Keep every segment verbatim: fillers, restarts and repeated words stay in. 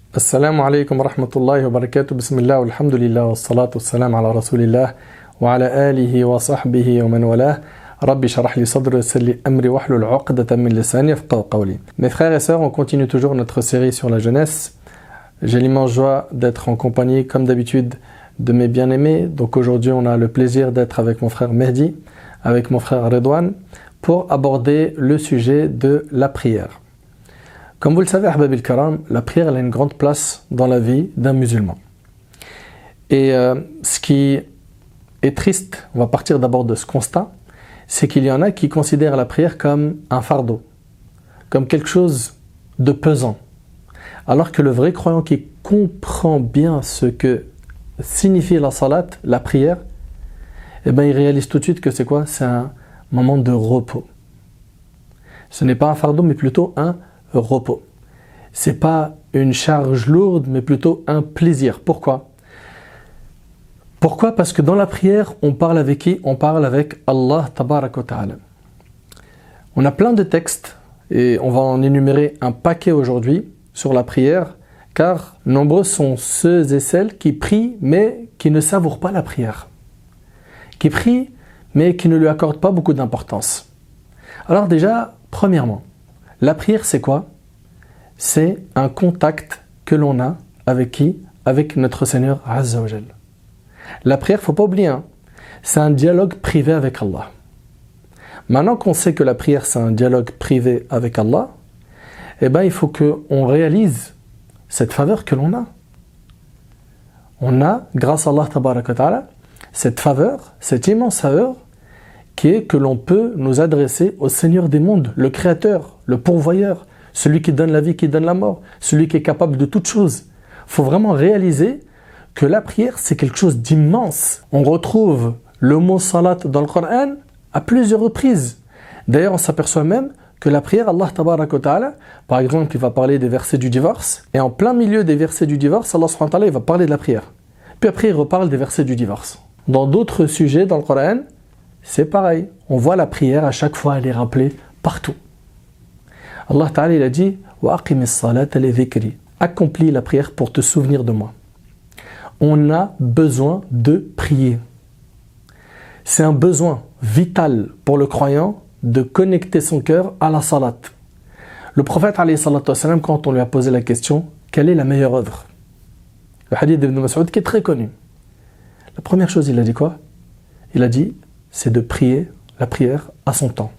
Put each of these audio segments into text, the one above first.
Assalamu alaikum wa rahmatullahi wa barakatuh. Bismillah, alhamdulillah, wa salatu wa salam ala rasulillah, wa ala alihi wa sahbihi wa man walah. Rabbi sharah li sadri wa yassir li amri wa hlul uqdatan min lisani yafqahu qawli. Mes frères et sœurs, on continue toujours notre série sur la jeunesse. J'ai l'immense joie d'être en compagnie, comme d'habitude, de mes bien-aimés. Donc aujourd'hui, on a le plaisir d'être avec mon frère Mehdi, avec mon frère Redouane, pour aborder le sujet de la prière. Comme vous le savez, Ahbab al-Karam, la prière elle a une grande place dans la vie d'un musulman. Et euh, ce qui est triste, on va partir d'abord de ce constat, c'est qu'il y en a qui considèrent la prière comme un fardeau, comme quelque chose de pesant. Alors que le vrai croyant qui comprend bien ce que signifie la salat, la prière, eh ben, il réalise tout de suite que c'est quoi? C'est un moment de repos. Ce n'est pas un fardeau, mais plutôt un repos. C'est pas une charge lourde, mais plutôt un plaisir. Pourquoi? Pourquoi? Parce que dans la prière, on parle avec qui? On parle avec Allah tabarak wa ta'ala. On a plein de textes, et on va en énumérer un paquet aujourd'hui sur la prière, car nombreux sont ceux et celles qui prient, mais qui ne savourent pas la prière. Qui prient, mais qui ne lui accordent pas beaucoup d'importance. Alors déjà, premièrement, la prière, c'est quoi? C'est un contact que l'on a avec qui? Avec notre Seigneur Azza wa Jal. La prière, il ne faut pas oublier, hein, c'est un dialogue privé avec Allah. Maintenant qu'on sait que la prière, c'est un dialogue privé avec Allah, eh ben, il faut qu'on réalise cette faveur que l'on a. On a, grâce à Allah tabarak wa ta'ala, cette faveur, cette immense faveur, qui est que l'on peut nous adresser au Seigneur des mondes, le Créateur, le Pourvoyeur, celui qui donne la vie, qui donne la mort, celui qui est capable de toutes choses. Il faut vraiment réaliser que la prière, c'est quelque chose d'immense. On retrouve le mot salat dans le Coran à plusieurs reprises. D'ailleurs, on s'aperçoit même que la prière, Allah tabarak wa ta'ala, par exemple, il va parler des versets du divorce, et en plein milieu des versets du divorce, Allah subhanahu wa ta'ala, il va parler de la prière. Puis après, il reparle des versets du divorce. Dans d'autres sujets dans le Coran, c'est pareil. On voit la prière, à chaque fois, elle est rappelée partout. Allah Ta'ala, il a dit « Wa aqimis salata li dhikri » Accomplis la prière pour te souvenir de moi. On a besoin de prier. C'est un besoin vital pour le croyant de connecter son cœur à la salat. Le prophète, alayhi salatu wassalam, quand on lui a posé la question « Quelle est la meilleure œuvre ?» Le hadith d'Ibn Mas'ud qui est très connu. La première chose, il a dit quoi? Il a dit c'est de prier la prière à son temps.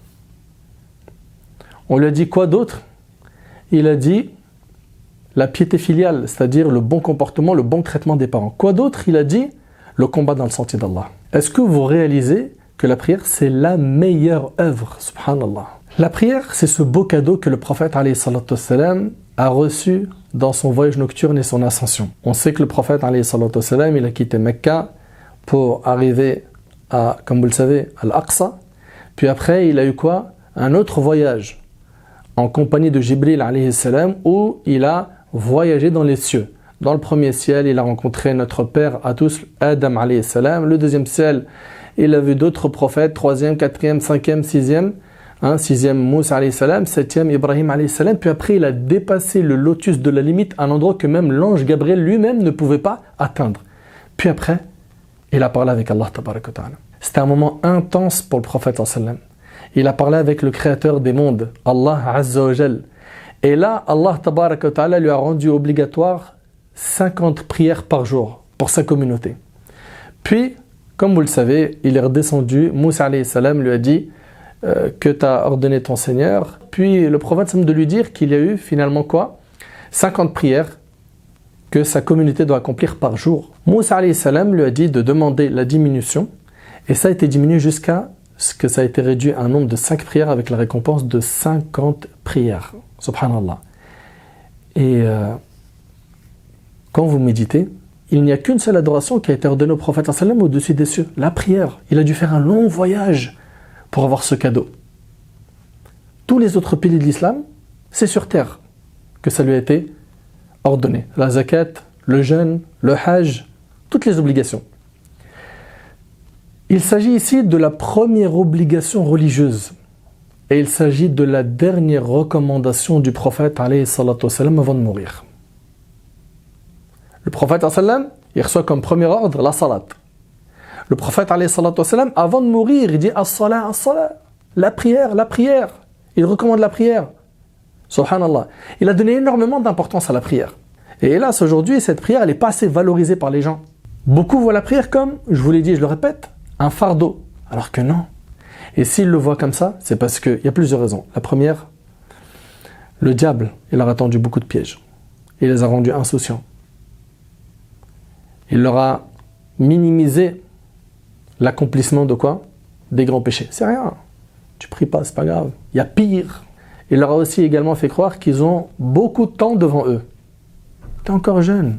On lui a dit quoi d'autre? Il a dit la piété filiale, c'est-à-dire le bon comportement, le bon traitement des parents. Quoi d'autre? Il a dit le combat dans le sentier d'Allah. Est-ce que vous réalisez que la prière, c'est la meilleure œuvre? Subhanallah. La prière, c'est ce beau cadeau que le prophète alayhi salatu wassalam, a reçu dans son voyage nocturne et son ascension. On sait que le prophète alayhi salatu wassalam, il a quitté Mecca pour arriver à, comme vous le savez, à l'Aqsa. Puis après, il a eu quoi? Un autre voyage en compagnie de Jibril alayhi salam, où il a voyagé dans les cieux. Dans le premier ciel, il a rencontré notre père à tous, Adam alayhi salam. Le deuxième ciel, il a vu d'autres prophètes. Troisième, quatrième, cinquième, sixième. Hein, sixième, Moussa alayhi salam. Septième, Ibrahim alayhi salam. Puis après, il a dépassé le lotus de la limite, un endroit que même l'ange Gabriel lui-même ne pouvait pas atteindre. Puis après, il a parlé avec Allah tabarak wa ta'ala. C'était un moment intense pour le prophète sallallahu alayhi wa sallam. Il a parlé avec le créateur des mondes, Allah Azza wa Jal. Et là, Allah tabarak wa ta'ala lui a rendu obligatoire cinquante prières par jour pour sa communauté. Puis, comme vous le savez, il est redescendu, Moussa alayhi salam lui a dit euh, que tu as ordonné ton Seigneur. Puis le prophète semble de lui dire qu'il y a eu finalement quoi? cinquante prières que sa communauté doit accomplir par jour. Moussa alayhi salam lui a dit de demander la diminution, et ça a été diminué jusqu'à ce que ça a été réduit à un nombre de cinq prières avec la récompense de cinquante prières. Subhanallah. Et euh, quand vous méditez, il n'y a qu'une seule adoration qui a été ordonnée au prophète sallallahu alayhi wa sallam au-dessus des cieux, la prière. Il a dû faire un long voyage pour avoir ce cadeau. Tous les autres piliers de l'islam, c'est sur terre que ça lui a été ordonné. La zakat, le jeûne, le hajj, toutes les obligations. Il s'agit ici de la première obligation religieuse et il s'agit de la dernière recommandation du prophète alayhi salatu wassalam avant de mourir. Le prophète sallam, il reçoit comme premier ordre la salat. Le prophète sallam, avant de mourir, il dit as-salat, as-salat, la prière, la prière. Il recommande la prière. Subhanallah. Il a donné énormément d'importance à la prière. Et hélas, aujourd'hui, cette prière, elle n'est pas assez valorisée par les gens. Beaucoup voient la prière comme, je vous l'ai dit, je le répète, un fardeau. Alors que non. Et s'ils le voient comme ça, c'est parce qu'il y a plusieurs raisons. La première, le diable, il leur a tendu beaucoup de pièges. Il les a rendus insouciants. Il leur a minimisé l'accomplissement de quoi? Des grands péchés. C'est rien. Tu pries pas, c'est pas grave. Il y a pire. Il leur a aussi également fait croire qu'ils ont beaucoup de temps devant eux. Tu es encore jeune.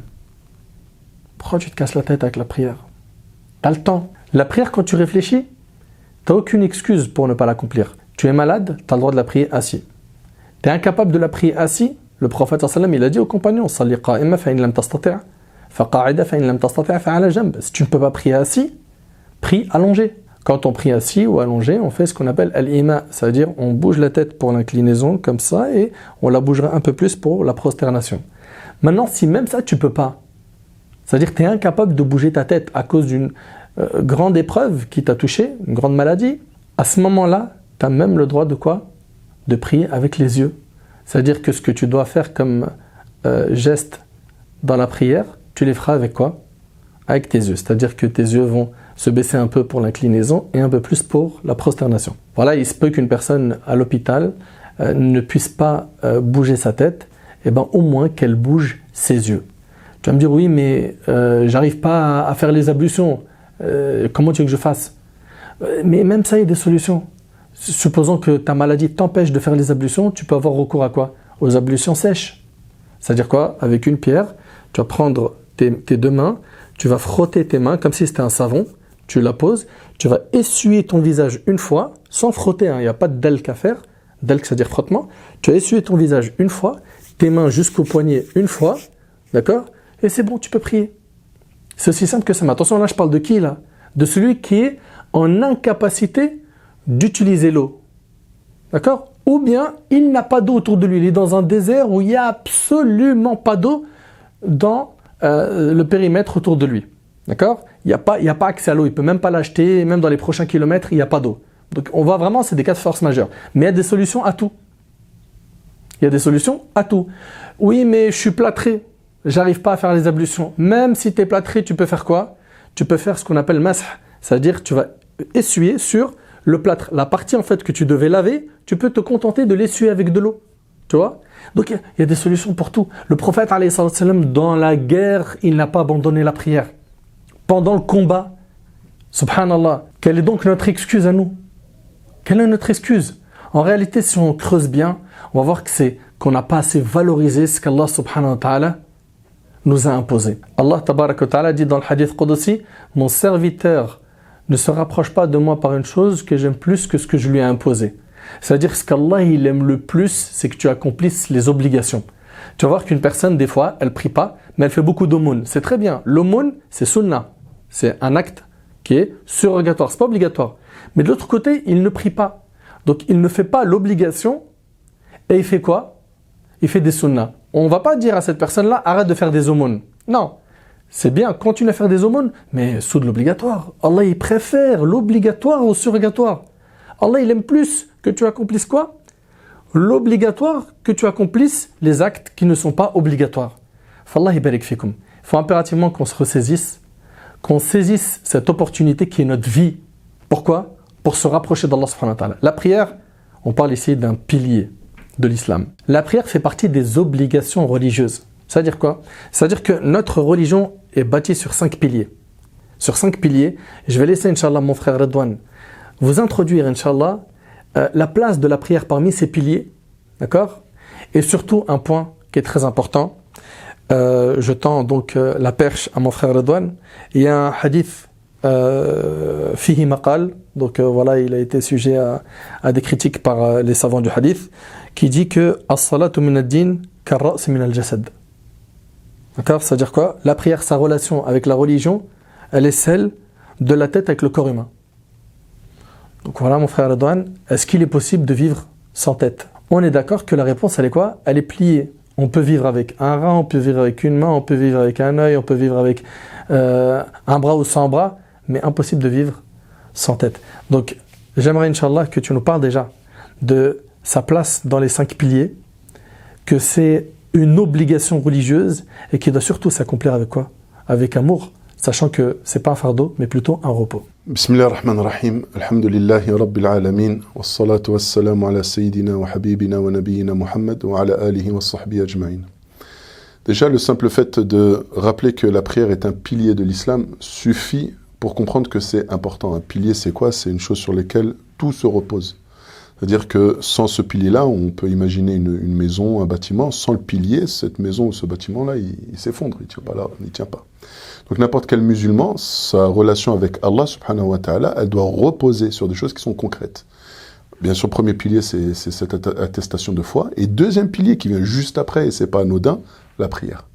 Pourquoi tu te casses la tête avec la prière? Tu as le temps. La prière, quand tu réfléchis, tu n'as aucune excuse pour ne pas l'accomplir. Tu es malade, tu as le droit de la prier assis. Tu es incapable de la prier assis. Le prophète sallallahu alayhi wa sallam, il a dit aux compagnons, Salli qa'ima fa in lam tastati' fa qa'ida fa in lam tastati' fa 'ala janb. Si tu ne peux pas prier assis, prie allongé. Quand on prie assis ou allongé, on fait ce qu'on appelle al-ima, ça veut dire on bouge la tête pour l'inclinaison comme ça et on la bougera un peu plus pour la prosternation. Maintenant, si même ça tu peux pas, c'est-à-dire que tu es incapable de bouger ta tête à cause d'une euh, grande épreuve qui t'a touché, une grande maladie, à ce moment-là, tu as même le droit de quoi? De prier avec les yeux. C'est-à-dire que ce que tu dois faire comme euh, geste dans la prière, tu les feras avec quoi? Avec tes yeux. C'est-à-dire que tes yeux vont se baisser un peu pour l'inclinaison et un peu plus pour la prosternation. Voilà, il se peut qu'une personne à l'hôpital euh, ne puisse pas euh, bouger sa tête, et bien au moins qu'elle bouge ses yeux. Tu vas me dire, oui, mais euh, j'arrive pas à, à faire les ablutions. Euh, comment tu veux que je fasse? euh, Mais même ça, il y a des solutions. Supposons que ta maladie t'empêche de faire les ablutions, tu peux avoir recours à quoi? Aux ablutions sèches. C'est-à-dire quoi? Avec une pierre, tu vas prendre tes, tes deux mains, tu vas frotter tes mains comme si c'était un savon, tu la poses, tu vas essuyer ton visage une fois, sans frotter, hein, il n'y a pas de delk à faire, delk c'est-à-dire frottement, tu vas essuyer ton visage une fois, tes mains jusqu'au poignet une fois, d'accord? Et c'est bon, tu peux prier. C'est aussi simple que ça. Mais attention, là je parle de qui là? De celui qui est en incapacité d'utiliser l'eau. D'accord? Ou bien il n'a pas d'eau autour de lui. Il est dans un désert où il n'y a absolument pas d'eau dans euh, le périmètre autour de lui. D'accord? Il n'y a pas, il n'y a pas accès à l'eau. Il ne peut même pas l'acheter. Même dans les prochains kilomètres, il n'y a pas d'eau. Donc on voit vraiment, c'est des cas de force majeure. Mais il y a des solutions à tout. Il y a des solutions à tout. Oui, mais je suis plâtré. J'arrive pas à faire les ablutions. Même si tu es plâtré, tu peux faire quoi? Tu peux faire ce qu'on appelle masah. C'est-à-dire que tu vas essuyer sur le plâtre. La partie en fait que tu devais laver, tu peux te contenter de l'essuyer avec de l'eau. Tu vois? Donc il y, y a des solutions pour tout. Le prophète alayhi salam, dans la guerre, il n'a pas abandonné la prière. Pendant le combat, subhanallah, quelle est donc notre excuse à nous? Quelle est notre excuse? En réalité, si on creuse bien, on va voir que c'est qu'on n'a pas assez valorisé ce qu'Allah subhanahu wa ta'ala nous a imposé. Allah tabarak wa ta'ala dit dans le hadith Qudsi, mon serviteur ne se rapproche pas de moi par une chose que j'aime plus que ce que je lui ai imposé. C'est-à-dire ce qu'Allah il aime le plus, c'est que tu accomplisses les obligations. Tu vas voir qu'une personne, des fois, elle prie pas, mais elle fait beaucoup d'aumônes. C'est très bien. L'aumône, c'est sunnah. C'est un acte qui est surrogatoire. C'est pas obligatoire. Mais de l'autre côté, il ne prie pas. Donc, il ne fait pas l'obligation et il fait quoi? Il fait des sunnahs. On ne va pas dire à cette personne-là, arrête de faire des aumônes. Non. C'est bien, continue à faire des aumônes, mais sous de l'obligatoire. Allah, il préfère l'obligatoire au surrogatoire. Allah, il aime plus que tu accomplisses quoi? L'obligatoire, que tu accomplisses les actes qui ne sont pas obligatoires. Fallah barik fikum. Il faut impérativement qu'on se ressaisisse, qu'on saisisse cette opportunité qui est notre vie. Pourquoi? Pour se rapprocher d'Allah subhanahu wa ta'ala. La prière, on parle ici d'un pilier de l'islam. La prière fait partie des obligations religieuses. C'est-à-dire quoi? C'est-à-dire que notre religion est bâtie sur cinq piliers. Sur cinq piliers, je vais laisser, Inch'Allah, mon frère Redouane, vous introduire, Inch'Allah, euh, la place de la prière parmi ces piliers. D'accord? Et surtout, un point qui est très important. Euh, je tends donc euh, la perche à mon frère Redouane. Il y a un hadith euh, fihi maqal, donc euh, voilà, il a été sujet à, à des critiques par euh, les savants du hadith, qui dit que as-salatu min ad-din kar-ra's min al-jasad. D'accord? C'est-à-dire quoi? La prière, sa relation avec la religion, elle est celle de la tête avec le corps humain. Donc voilà, mon frère Redouane, est-ce qu'il est possible de vivre sans tête? On est d'accord que la réponse, elle est quoi? Elle est pliée On peut vivre avec un rein, on peut vivre avec une main, on peut vivre avec un œil, on peut vivre avec euh, un bras ou sans bras, mais impossible de vivre sans tête. Donc, j'aimerais, Inch'Allah, que tu nous parles déjà de sa place dans les cinq piliers, que c'est une obligation religieuse et qui doit surtout s'accomplir avec quoi? Avec amour, sachant que c'est pas un fardeau, mais plutôt un repos. Bismillah ar-Rahman ar-Rahim, alhamdulillahi rabbil alamin, wassalatu wassalamu ala sayyidina wa habibina wa nabiyyina Muhammad wa ala alihi wa sahbihi ajma'in. Déjà, le simple fait de rappeler que la prière est un pilier de l'islam suffit pour comprendre que c'est important. Un pilier, c'est quoi? C'est une chose sur laquelle tout se repose. C'est-à-dire que sans ce pilier-là, on peut imaginer une, une maison, un bâtiment. Sans le pilier, cette maison ou ce bâtiment-là, il, il s'effondre, il ne tient pas là, il tient pas. Donc n'importe quel musulman, sa relation avec Allah subhanahu wa ta'ala, elle doit reposer sur des choses qui sont concrètes. Bien sûr, premier pilier, c'est, c'est cette attestation de foi. Et deuxième pilier qui vient juste après, et c'est pas anodin, la prière.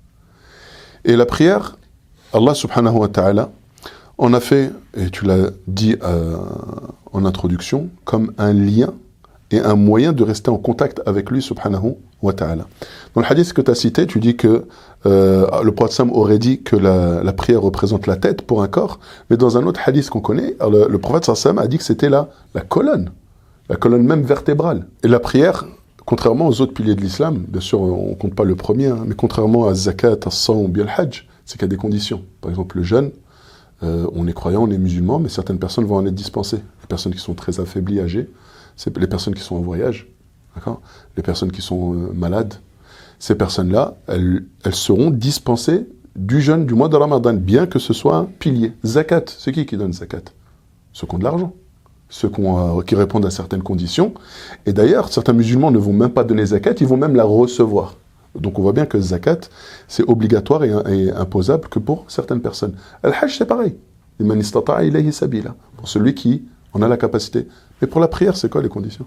Et la prière, Allah subhanahu wa ta'ala, on a fait, et tu l'as dit euh, en introduction, comme un lien et un moyen de rester en contact avec lui subhanahu wa ta'ala. Dans le hadith que tu as cité, tu dis que euh, le prophète Sam aurait dit que la, la prière représente la tête pour un corps, mais dans un autre hadith qu'on connaît, le, le prophète Sam a dit que c'était la, la colonne, la colonne même vertébrale. Et la prière, contrairement aux autres piliers de l'islam, bien sûr on ne compte pas le premier, hein, mais contrairement à zakat, à sang ou bien le hajj, c'est qu'il y a des conditions. Par exemple le jeûne, euh, on est croyant, on est musulman, mais certaines personnes vont en être dispensées. Les personnes qui sont très affaiblies, âgées, c'est les personnes qui sont en voyage, d'accord, les personnes qui sont euh, malades, ces personnes-là, elles, elles seront dispensées du jeûne du mois de Ramadan, bien que ce soit un pilier. Zakat, c'est qui qui donne zakat? Ceux qui ont de l'argent, ceux qui, ont, euh, qui répondent à certaines conditions. Et d'ailleurs, certains musulmans ne vont même pas donner zakat, ils vont même la recevoir. Donc on voit bien que zakat, c'est obligatoire et, et imposable que pour certaines personnes. Al-Hajj, c'est pareil. Liman istata'a ilayhi sabila, pour celui qui en a la capacité. Mais pour la prière, c'est quoi les conditions?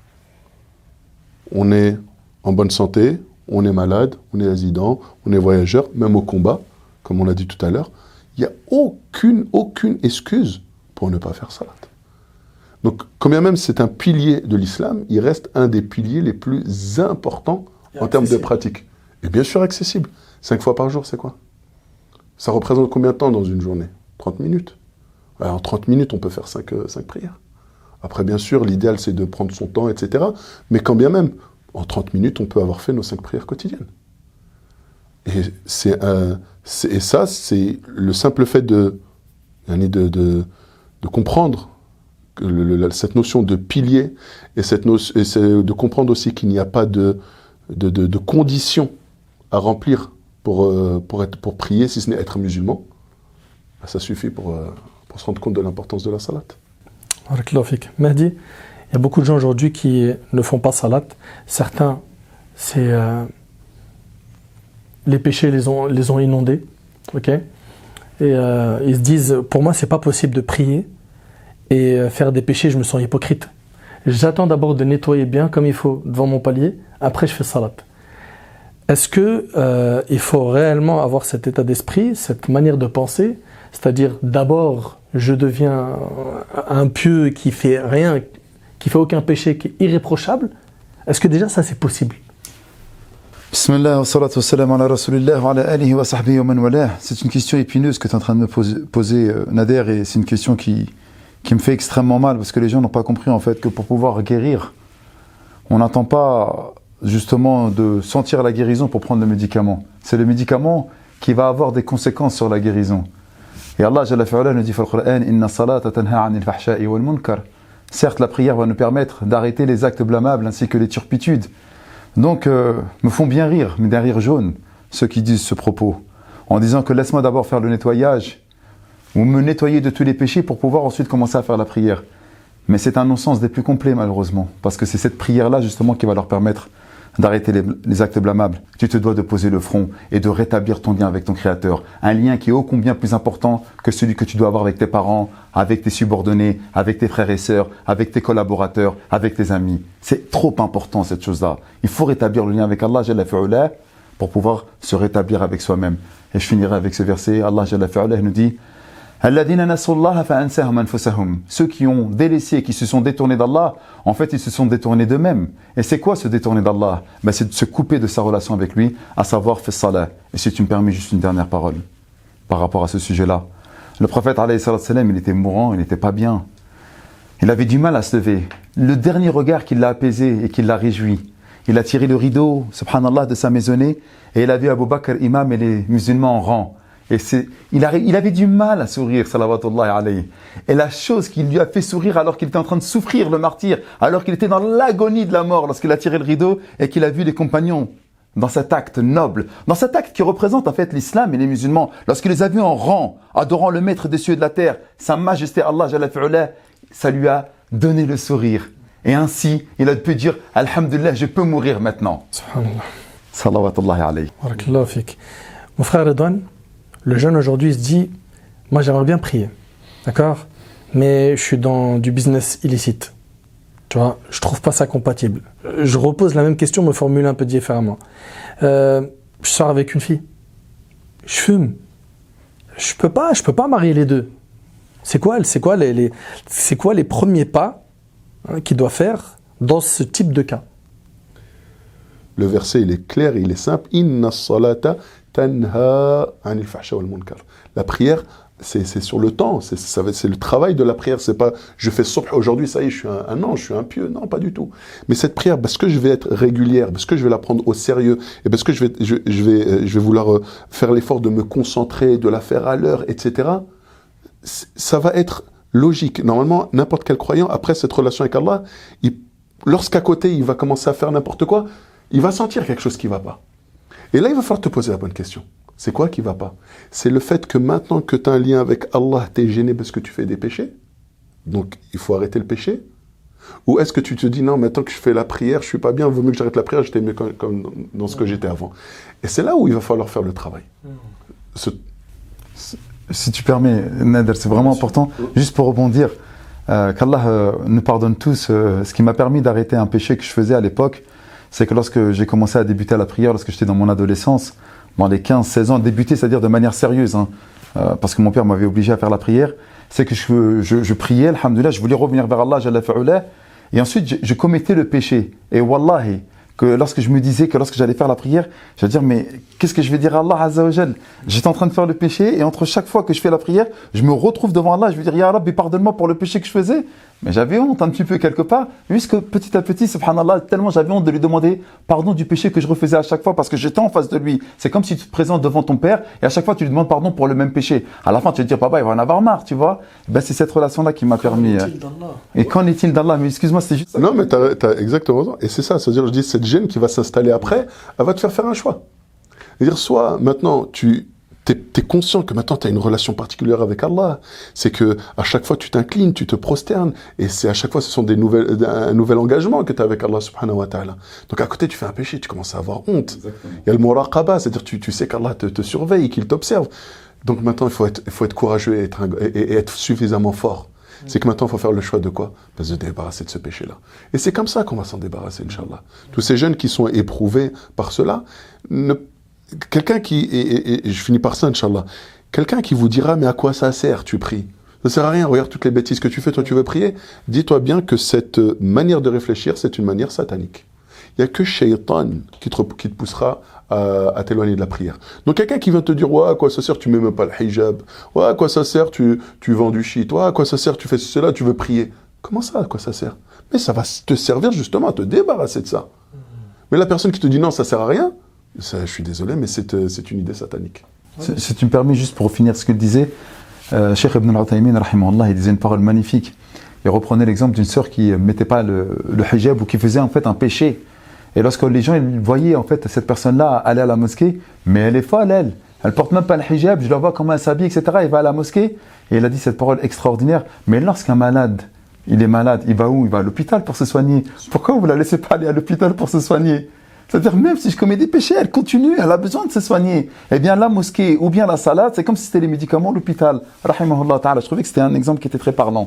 On est en bonne santé, on est malade, on est résident, on est voyageur, même au combat, comme on l'a dit tout à l'heure. Il n'y a aucune, aucune excuse pour ne pas faire salat. Donc, quand bien même c'est un pilier de l'islam, il reste un des piliers les plus importants en termes de pratique. Et bien sûr accessible. Cinq fois par jour, c'est quoi? Ça représente combien de temps dans une journée? trente minutes. Alors, en trente minutes, on peut faire cinq, euh, cinq prières. Après, bien sûr, l'idéal, c'est de prendre son temps, et cetera. Mais quand bien même, en trente minutes, on peut avoir fait nos cinq prières quotidiennes. Et, c'est, euh, c'est, et ça, c'est le simple fait de, de, de, de comprendre que le, le, cette notion de pilier, et, cette notion, et c'est de comprendre aussi qu'il n'y a pas de, de, de, de conditions à remplir pour, euh, pour, être, pour prier, si ce n'est être musulman. Ça suffit pour, euh, pour se rendre compte de l'importance de la salat. Mahdi, il y a beaucoup de gens aujourd'hui qui ne font pas salat. Certains, c'est euh, les péchés les ont, les ont inondés, ok. Et euh, ils se disent, pour moi, c'est pas possible de prier et faire des péchés, je me sens hypocrite. J'attends d'abord de nettoyer bien comme il faut devant mon palier, après je fais salat. Est-ce que euh, il faut réellement avoir cet état d'esprit, cette manière de penser, c'est-à-dire d'abord je deviens un pieux qui fait rien, qui fait aucun péché, qui est irréprochable? Est-ce que déjà ça c'est possible? Bismillah wa salatu wa salam ala rasulillah wa ala alihi wa sahbihi wa man walah. C'est une question épineuse que tu es en train de me poser, poser euh, Nader, et c'est une question qui, qui me fait extrêmement mal parce que les gens n'ont pas compris en fait que pour pouvoir guérir, on n'attend pas justement de sentir la guérison pour prendre le médicament. C'est le médicament qui va avoir des conséquences sur la guérison. Et Allah Jalla fi'ala nous dit dans le Coran, Inna salata tanha 'anil fahsha'i wal munkar. Certes, la prière va nous permettre d'arrêter les actes blâmables ainsi que les turpitudes. Donc, euh, me font bien rire, mais d'un rire jaune, ceux qui disent ce propos, en disant que laisse-moi d'abord faire le nettoyage, ou me nettoyer de tous les péchés pour pouvoir ensuite commencer à faire la prière. Mais c'est un non-sens des plus complets, malheureusement, parce que c'est cette prière-là, justement, qui va leur permettre d'arrêter les, les actes blâmables. Tu te dois de poser le front et de rétablir ton lien avec ton Créateur. Un lien qui est ô combien plus important que celui que tu dois avoir avec tes parents, avec tes subordonnés, avec tes frères et sœurs, avec tes collaborateurs, avec tes amis. C'est trop important cette chose-là. Il faut rétablir le lien avec Allah Jalla fi'ala pour pouvoir se rétablir avec soi-même. Et je finirai avec ce verset. Allah Jalla fi'ala nous dit Ceux qui ont délaissé, qui se sont détournés d'Allah, en fait, ils se sont détournés d'eux-mêmes. Et c'est quoi se détourner d'Allah? Ben, c'est de se couper de sa relation avec lui, à savoir fais salat. Et si tu me permets juste une dernière parole par rapport à ce sujet-là. Le prophète, alayhi salam, il était mourant, il n'était pas bien. Il avait du mal à se lever. Le dernier regard qui l'a apaisé et qui l'a réjoui, il a tiré le rideau, subhanallah, de sa maisonnée, et il a vu Abu Bakr imam et les musulmans en rang. Et c'est, il, a, il avait du mal à sourire, salawatullahi alayhi. Et la chose qui lui a fait sourire alors qu'il était en train de souffrir, le martyr, alors qu'il était dans l'agonie de la mort, lorsqu'il a tiré le rideau et qu'il a vu les compagnons dans cet acte noble, dans cet acte qui représente en fait l'islam et les musulmans, lorsqu'il les a vus en rang, adorant le maître des cieux et de la terre, sa majesté Allah Jalla fi'ala, ça lui a donné le sourire. Et ainsi, il a pu dire « Alhamdulillah, je peux mourir maintenant ». Subhanallah. Salawatullahi alayhi. Barakallahu fik. Mon frère Redouane, le jeune aujourd'hui se dit « Moi j'aimerais bien prier, d'accord, mais je suis dans du business illicite. Tu vois, je trouve pas ça compatible. Je repose la même question, me formule un peu différemment. Euh, je sors avec une fille, je fume. Je peux pas, je peux pas marier les deux. C'est quoi, c'est quoi les, les, c'est quoi les premiers pas hein, qu'il doit faire dans ce type de cas? Le verset, il est clair, il est simple. Inna salata tanha anil fahsha wal munkar. La prière, c'est, c'est sur le temps, c'est, ça, c'est le travail de la prière. C'est pas, je fais subh aujourd'hui, ça y est, je suis un, un ange, je suis un pieux. Non, pas du tout. Mais cette prière, parce que je vais être régulière, parce que je vais la prendre au sérieux, et parce que je vais, je, je vais, je vais vouloir faire l'effort de me concentrer, de la faire à l'heure, et cetera, ça va être logique. Normalement, n'importe quel croyant, après cette relation avec Allah, il, lorsqu'à côté, il va commencer à faire n'importe quoi, il va sentir quelque chose qui ne va pas. Et là, il va falloir te poser la bonne question. C'est quoi qui ne va pas? C'est le fait que maintenant que tu as un lien avec Allah, tu es gêné parce que tu fais des péchés. Donc, il faut arrêter le péché. Ou est-ce que tu te dis, non, maintenant que je fais la prière, je ne suis pas bien, il vaut mieux que j'arrête la prière, j'étais mieux comme, comme dans ce que j'étais avant. Et c'est là où il va falloir faire le travail. Ce... Si tu permets, Nader, c'est vraiment important, juste pour rebondir, euh, qu'Allah euh, nous pardonne tous. Euh, ce qui m'a permis d'arrêter un péché que je faisais à l'époque, c'est que lorsque j'ai commencé à débuter à la prière, lorsque j'étais dans mon adolescence, dans les quinze seize ans, débuter, c'est-à-dire de manière sérieuse, hein, euh, parce que mon père m'avait obligé à faire la prière, c'est que je, je, je priais, alhamdoulilah, je voulais revenir vers Allah, Jalla fa'ula, et ensuite je, je commettais le péché. Et wallahi, que lorsque je me disais que lorsque j'allais faire la prière, j'allais dire mais qu'est-ce que je vais dire à Allah Azza wa Jal? J'étais en train de faire le péché et entre chaque fois que je fais la prière, je me retrouve devant Allah, je vais dire Ya Rabbi, pardonne-moi pour le péché que je faisais. Mais j'avais honte un petit peu quelque part, puisque petit à petit, subhanallah, tellement j'avais honte de lui demander pardon du péché que je refaisais à chaque fois parce que j'étais en face de lui. C'est comme si tu te présentes devant ton père et à chaque fois tu lui demandes pardon pour le même péché. À la fin tu vas te dire papa il va en avoir marre, tu vois. Ben, c'est cette relation-là qui m'a permis. Euh... Et qu'en est-il d'Allah? Mais excuse-moi, c'est juste ça. Non mais tu as exactement raison. Et c'est ça, c'est-à-dire je dis cette gêne qui va s'installer après, elle va te faire faire un choix. C'est-à-dire soit maintenant tu T'es, t'es conscient que maintenant tu as une relation particulière avec Allah. C'est que à chaque fois tu t'inclines, tu te prosternes, et c'est à chaque fois ce sont des nouvelles, un nouvel engagement que tu as avec Allah subhanahu wa ta'ala. Donc à côté tu fais un péché, tu commences à avoir honte. Exactement. Il y a le muraqaba, c'est-à-dire tu, tu sais qu'Allah te, te surveille, qu'il t'observe. Donc maintenant il faut être, il faut être courageux et être, et, et être suffisamment fort. Mm. C'est que maintenant il faut faire le choix de quoi? De se débarrasser de ce péché-là. Et c'est comme ça qu'on va s'en débarrasser, Inch'Allah. Tous ces jeunes qui sont éprouvés par cela, ne Quelqu'un qui, et, et, et je finis par ça, Inch'Allah, quelqu'un qui vous dira, mais à quoi ça sert, tu pries? Ça sert à rien, regarde toutes les bêtises que tu fais, toi tu veux prier. Dis-toi bien que cette manière de réfléchir, c'est une manière satanique. Il n'y a que Shaytan qui te, qui te poussera à, à t'éloigner de la prière. Donc quelqu'un qui vient te dire, ouais, à quoi ça sert, tu mets même pas le hijab. Ouais, à quoi ça sert, tu, tu vends du shit. Ouais, à quoi ça sert, tu fais cela, tu veux prier. Comment ça, à quoi ça sert? Mais ça va te servir justement à te débarrasser de ça. Mais la personne qui te dit non, ça sert à rien, ça, je suis désolé, mais c'est, c'est une idée satanique. Si, si tu me permets, juste pour finir ce qu'il disait, euh, Cheikh Ibn al-Uthaymin, rahimahullah, il disait une parole magnifique. Il reprenait l'exemple d'une sœur qui ne mettait pas le, le hijab ou qui faisait en fait un péché. Et lorsque les gens ils voyaient en fait cette personne-là aller à la mosquée, mais elle est folle, elle. Elle porte même pas le hijab, je la vois comment elle s'habille, et cetera. Il va à la mosquée et il a dit cette parole extraordinaire. Mais lorsqu'un malade, il est malade, il va où? Il va à l'hôpital pour se soigner. Pourquoi vous ne la laissez pas aller à l'hôpital pour se soigner? C'est-à-dire, même si je commets des péchés, elle continue, elle a besoin de se soigner. Eh bien, la mosquée ou bien la salade, c'est comme si c'était les médicaments, l'hôpital. Rahimahullah ta'ala. Je trouvais que c'était un exemple qui était très parlant.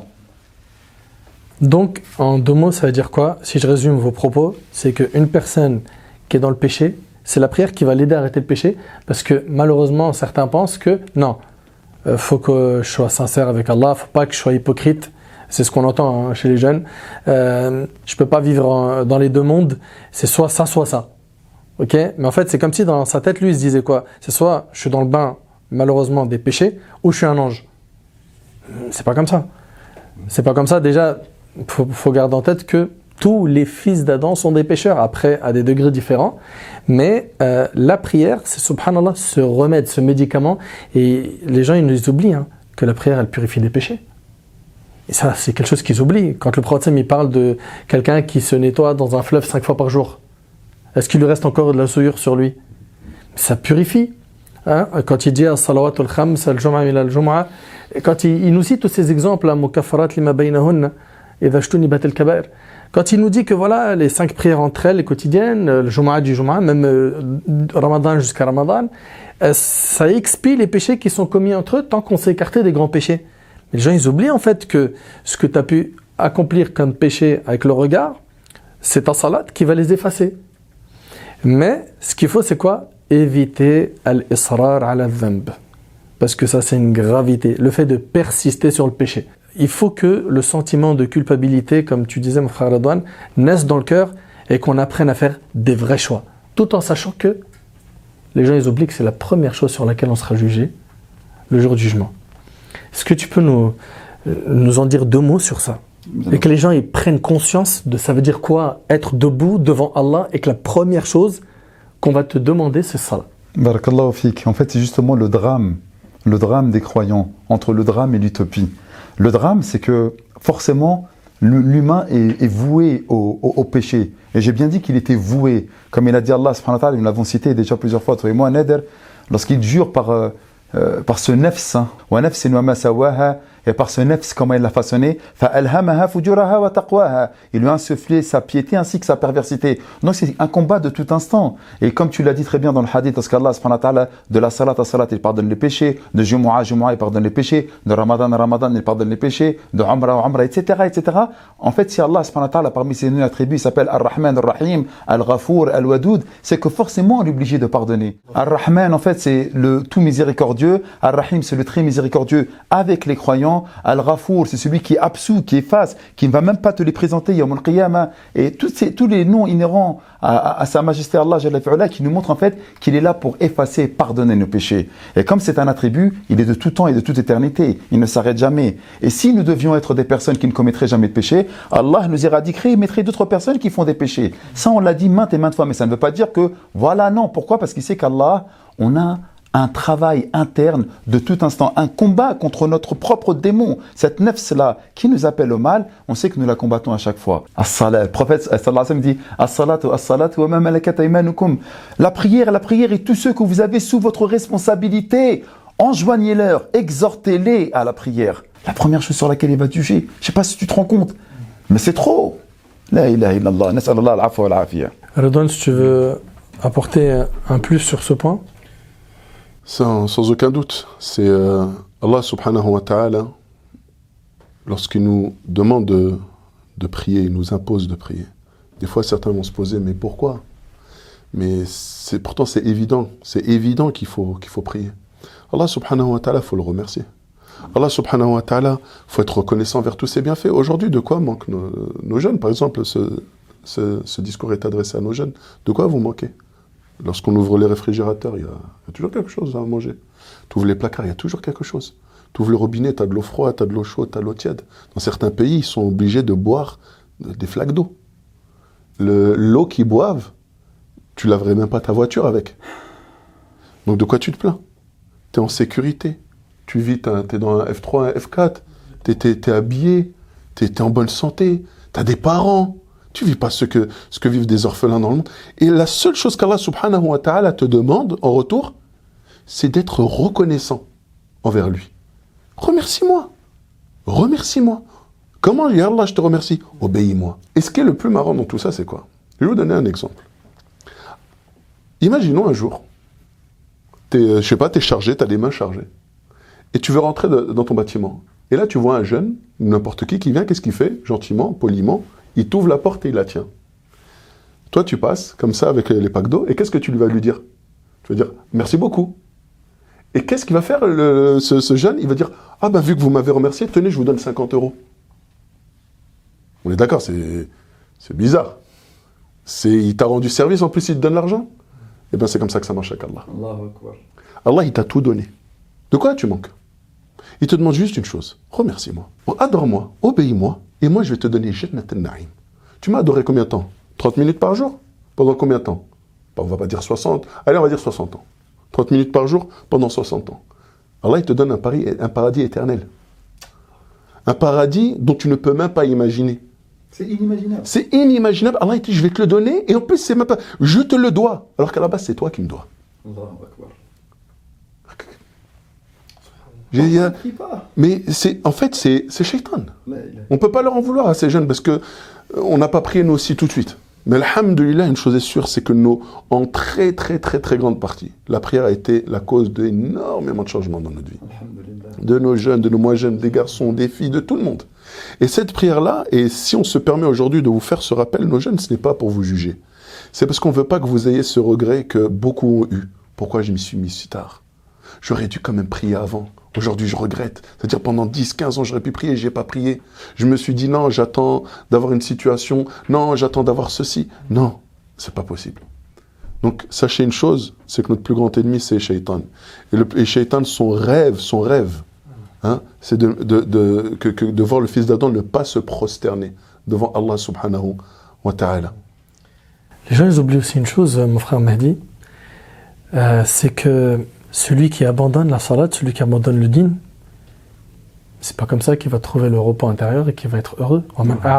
Donc, en deux mots, ça veut dire quoi? Si je résume vos propos, c'est qu'une personne qui est dans le péché, c'est la prière qui va l'aider à arrêter le péché, parce que malheureusement, certains pensent que non, Il faut que je sois sincère avec Allah, il ne faut pas que je sois hypocrite. C'est ce qu'on entend hein, chez les jeunes. Euh, je ne peux pas vivre en, dans les deux mondes. C'est soit ça, soit ça. Ok ? Mais en fait, c'est comme si dans sa tête, lui, il se disait quoi ? C'est soit je suis dans le bain, malheureusement, des péchés, ou je suis un ange. C'est pas comme ça. C'est pas comme ça. Déjà, il faut, faut garder en tête que tous les fils d'Adam sont des pécheurs, après à des degrés différents. Mais euh, la prière, c'est subhanallah, ce remède, ce médicament. Et les gens, ils nous oublient hein, que la prière, elle purifie des péchés. Et ça, c'est quelque chose qu'ils oublient. Quand le prophète il parle de quelqu'un qui se nettoie dans un fleuve cinq fois par jour, est-ce qu'il lui reste encore de la souillure sur lui ? Ça purifie. Hein? Quand il dit as-salawatul khams, al-jum'a ila al-jum'a, quand il, il nous cite tous ces exemples, mukaffarat lima baynahunna, idha ijtunibat al-kaba'ir. Quand il nous dit que voilà, les cinq prières entre elles, les quotidiennes, le jum'a du jum'a, même euh, Ramadan jusqu'à Ramadan, euh, ça expie les péchés qui sont commis entre eux tant qu'on s'est écarté des grands péchés. Les gens, ils oublient en fait que ce que tu as pu accomplir comme péché avec le regard, c'est ta salat qui va les effacer. Mais ce qu'il faut, c'est quoi ? Éviter al-israr ala dhanb. Parce que ça, c'est une gravité. Le fait de persister sur le péché. Il faut que le sentiment de culpabilité, comme tu disais, mon frère Redouane, naisse dans le cœur et qu'on apprenne à faire des vrais choix. Tout en sachant que les gens, ils oublient que c'est la première chose sur laquelle on sera jugé le jour du jugement. Est-ce que tu peux nous, nous en dire deux mots sur ça ? Et que les gens ils prennent conscience de ça veut dire quoi être debout devant Allah et que la première chose qu'on va te demander c'est ça. Barakallahu fik. En fait, c'est justement le drame, le drame des croyants, entre le drame et l'utopie. Le drame, c'est que forcément, l'humain est, est voué au, au, au péché. Et j'ai bien dit qu'il était voué. Comme il a dit Allah subhanahu wa ta'ala, nous l'avons cité déjà plusieurs fois, toi et moi, Nader, lorsqu'il jure par... Euh, Euh, par ce nefs, wa nefsin wa ma sawaha, et par ce nefs, comment il l'a façonné, fa'alhamaha fujuraha wa taqwaha, il lui a insufflé sa piété ainsi que sa perversité. Donc c'est un combat de tout instant. Et comme tu l'as dit très bien dans le hadith, parce qu'Allah subhanahu wa ta'ala, de la salat à salat, il pardonne les péchés, de Jumu'ah à Jumu'ah, il pardonne les péchés, de Ramadan à Ramadan, il pardonne les péchés, de Umrah à Umrah, et cetera, et cetera. En fait, si Allah subhanahu wa ta'ala, parmi ses noms attributs, il s'appelle Ar-Rahman, Ar-Rahim, Al-Ghafour, Al-Wadoud, c'est que forcément on est obligé de pardonner. Ar-Rahman, en fait, c'est le tout miséricordieux. Ar-Rahim, c'est le très miséricordieux avec les croyants. Al-Ghafour, c'est celui qui absout, qui efface, qui ne va même pas te les présenter Yawm al-Qiyamah. Et tous, ces, tous les noms inhérents à, à, à sa majesté Allah Jalla fi'ala, qui nous montrent en fait qu'il est là pour effacer et pardonner nos péchés. Et comme c'est un attribut, il est de tout temps et de toute éternité. Il ne s'arrête jamais. Et si nous devions être des personnes qui ne commettraient jamais de péché, Allah nous éradiquerait et mettrait d'autres personnes qui font des péchés. Ça, on l'a dit maintes et maintes fois, mais ça ne veut pas dire que, voilà, non. Pourquoi ? Parce qu'il sait qu'Allah, on a un travail interne de tout instant, un combat contre notre propre démon, cette nefs-là qui nous appelle au mal, on sait que nous la combattons à chaque fois. As-salat, le prophète sallallahu alayhi wa sallam dit As-salatu, as-salatu wa ma malakat aymanukum. La prière, la prière et tous ceux que vous avez sous votre responsabilité, enjoignez-leur, exhortez-les à la prière. La première chose sur laquelle il va te juger, je ne sais pas si tu te rends compte, mais c'est trop. La ilaha illallah, nas'alallah al-afwa wa al-afiyah. Redouane, si tu veux apporter un plus sur ce point ? Sans, sans aucun doute, c'est euh, Allah subhanahu wa ta'ala, lorsqu'il nous demande de, de prier, il nous impose de prier. Des fois, certains vont se poser, mais pourquoi ? Mais c'est, pourtant, c'est évident, c'est évident qu'il faut, qu'il faut prier. Allah subhanahu wa ta'ala, il faut le remercier. Allah subhanahu wa ta'ala, il faut être reconnaissant vers tous ses bienfaits. Aujourd'hui, de quoi manquent nos, nos jeunes ? Par exemple, ce, ce, ce discours est adressé à nos jeunes. De quoi vous manquez ? Lorsqu'on ouvre les réfrigérateurs, il y, a, il y a toujours quelque chose à manger. Tu ouvres les placards, il y a toujours quelque chose. Tu ouvres le robinet, tu as de l'eau froide, tu as de l'eau chaude, tu as de l'eau tiède. Dans certains pays, ils sont obligés de boire des flaques d'eau. Le, l'eau qu'ils boivent, tu laverais même pas ta voiture avec. Donc de quoi tu te plains ? Tu es en sécurité. Tu vis, tu es dans un F trois, un F quatre. Tu es habillé, tu es en bonne santé. Tu as des parents. Tu ne vis pas ce que, ce que vivent des orphelins dans le monde. Et la seule chose qu'Allah subhanahu wa ta'ala te demande en retour, c'est d'être reconnaissant envers lui. Remercie-moi. Remercie-moi. Comment, ya Allah, je te remercie ? Obéis-moi. Et ce qui est le plus marrant dans tout ça, c'est quoi ? Je vais vous donner un exemple. Imaginons un jour, t'es, je sais pas, tu es chargé, tu as les mains chargées. Et tu veux rentrer de, dans ton bâtiment. Et là, tu vois un jeune, n'importe qui, qui vient, qu'est-ce qu'il fait ? Gentiment, poliment. Il t'ouvre la porte et il la tient. Toi, tu passes comme ça avec les packs d'eau, et qu'est-ce que tu vas lui dire ? Tu vas dire « merci beaucoup ». Et qu'est-ce qu'il va faire, le, ce, ce jeune? Il va dire, ah ben vu que vous m'avez remercié, tenez, je vous donne cinquante euros. On est d'accord, c'est, c'est bizarre. C'est, il t'a rendu service, en plus il te donne l'argent. Et bien c'est comme ça que ça marche avec Allah. Allah, il t'a tout donné. De quoi tu manques? Il te demande juste une chose, remercie-moi, adore-moi, obéis-moi, et moi je vais te donner Jannat al-Na'im. Tu m'as adoré combien de temps? trente minutes par jour? Pendant combien de temps? On va pas dire soixante, allez on va dire soixante ans. trente minutes par jour pendant soixante ans. Allah il te donne un, pari, un paradis éternel. Un paradis dont tu ne peux même pas imaginer. C'est inimaginable. C'est inimaginable. Allah il dit je vais te le donner et en plus c'est même pas, je te le dois. Alors qu'à la base c'est toi qui me dois. Allahu Akbar. J'ai dit, mais c'est, en fait, c'est, c'est shaitan. On ne peut pas leur en vouloir à ces jeunes parce qu'on euh, n'a pas prié nous aussi tout de suite. Mais alhamdoulilah, une chose est sûre, c'est que nous, en très très très très grande partie, la prière a été la cause d'énormément de changements dans notre vie. De nos jeunes, de nos moins jeunes, des garçons, des filles, de tout le monde. Et cette prière-là, et si on se permet aujourd'hui de vous faire ce rappel, nos jeunes, ce n'est pas pour vous juger. C'est parce qu'on ne veut pas que vous ayez ce regret que beaucoup ont eu. Pourquoi je m'y suis mis si tard? J'aurais dû quand même prier avant. Aujourd'hui, je regrette. C'est-à-dire, pendant dix, quinze ans, j'aurais pu prier, je n'ai pas prié. Je me suis dit, non, j'attends d'avoir une situation. Non, j'attends d'avoir ceci. Non, c'est pas possible. Donc, sachez une chose, c'est que notre plus grand ennemi, c'est Shaitan. Et, le, et Shaitan, son rêve, son rêve, hein, c'est de, de, de, que, que, de voir le fils d'Adam ne pas se prosterner devant Allah subhanahu wa ta'ala. Les gens, ils oublient aussi une chose, mon frère Mahdi, euh, c'est que celui qui abandonne la salat, celui qui abandonne le din, c'est pas comme ça qu'il va trouver le repos intérieur et qu'il va être heureux.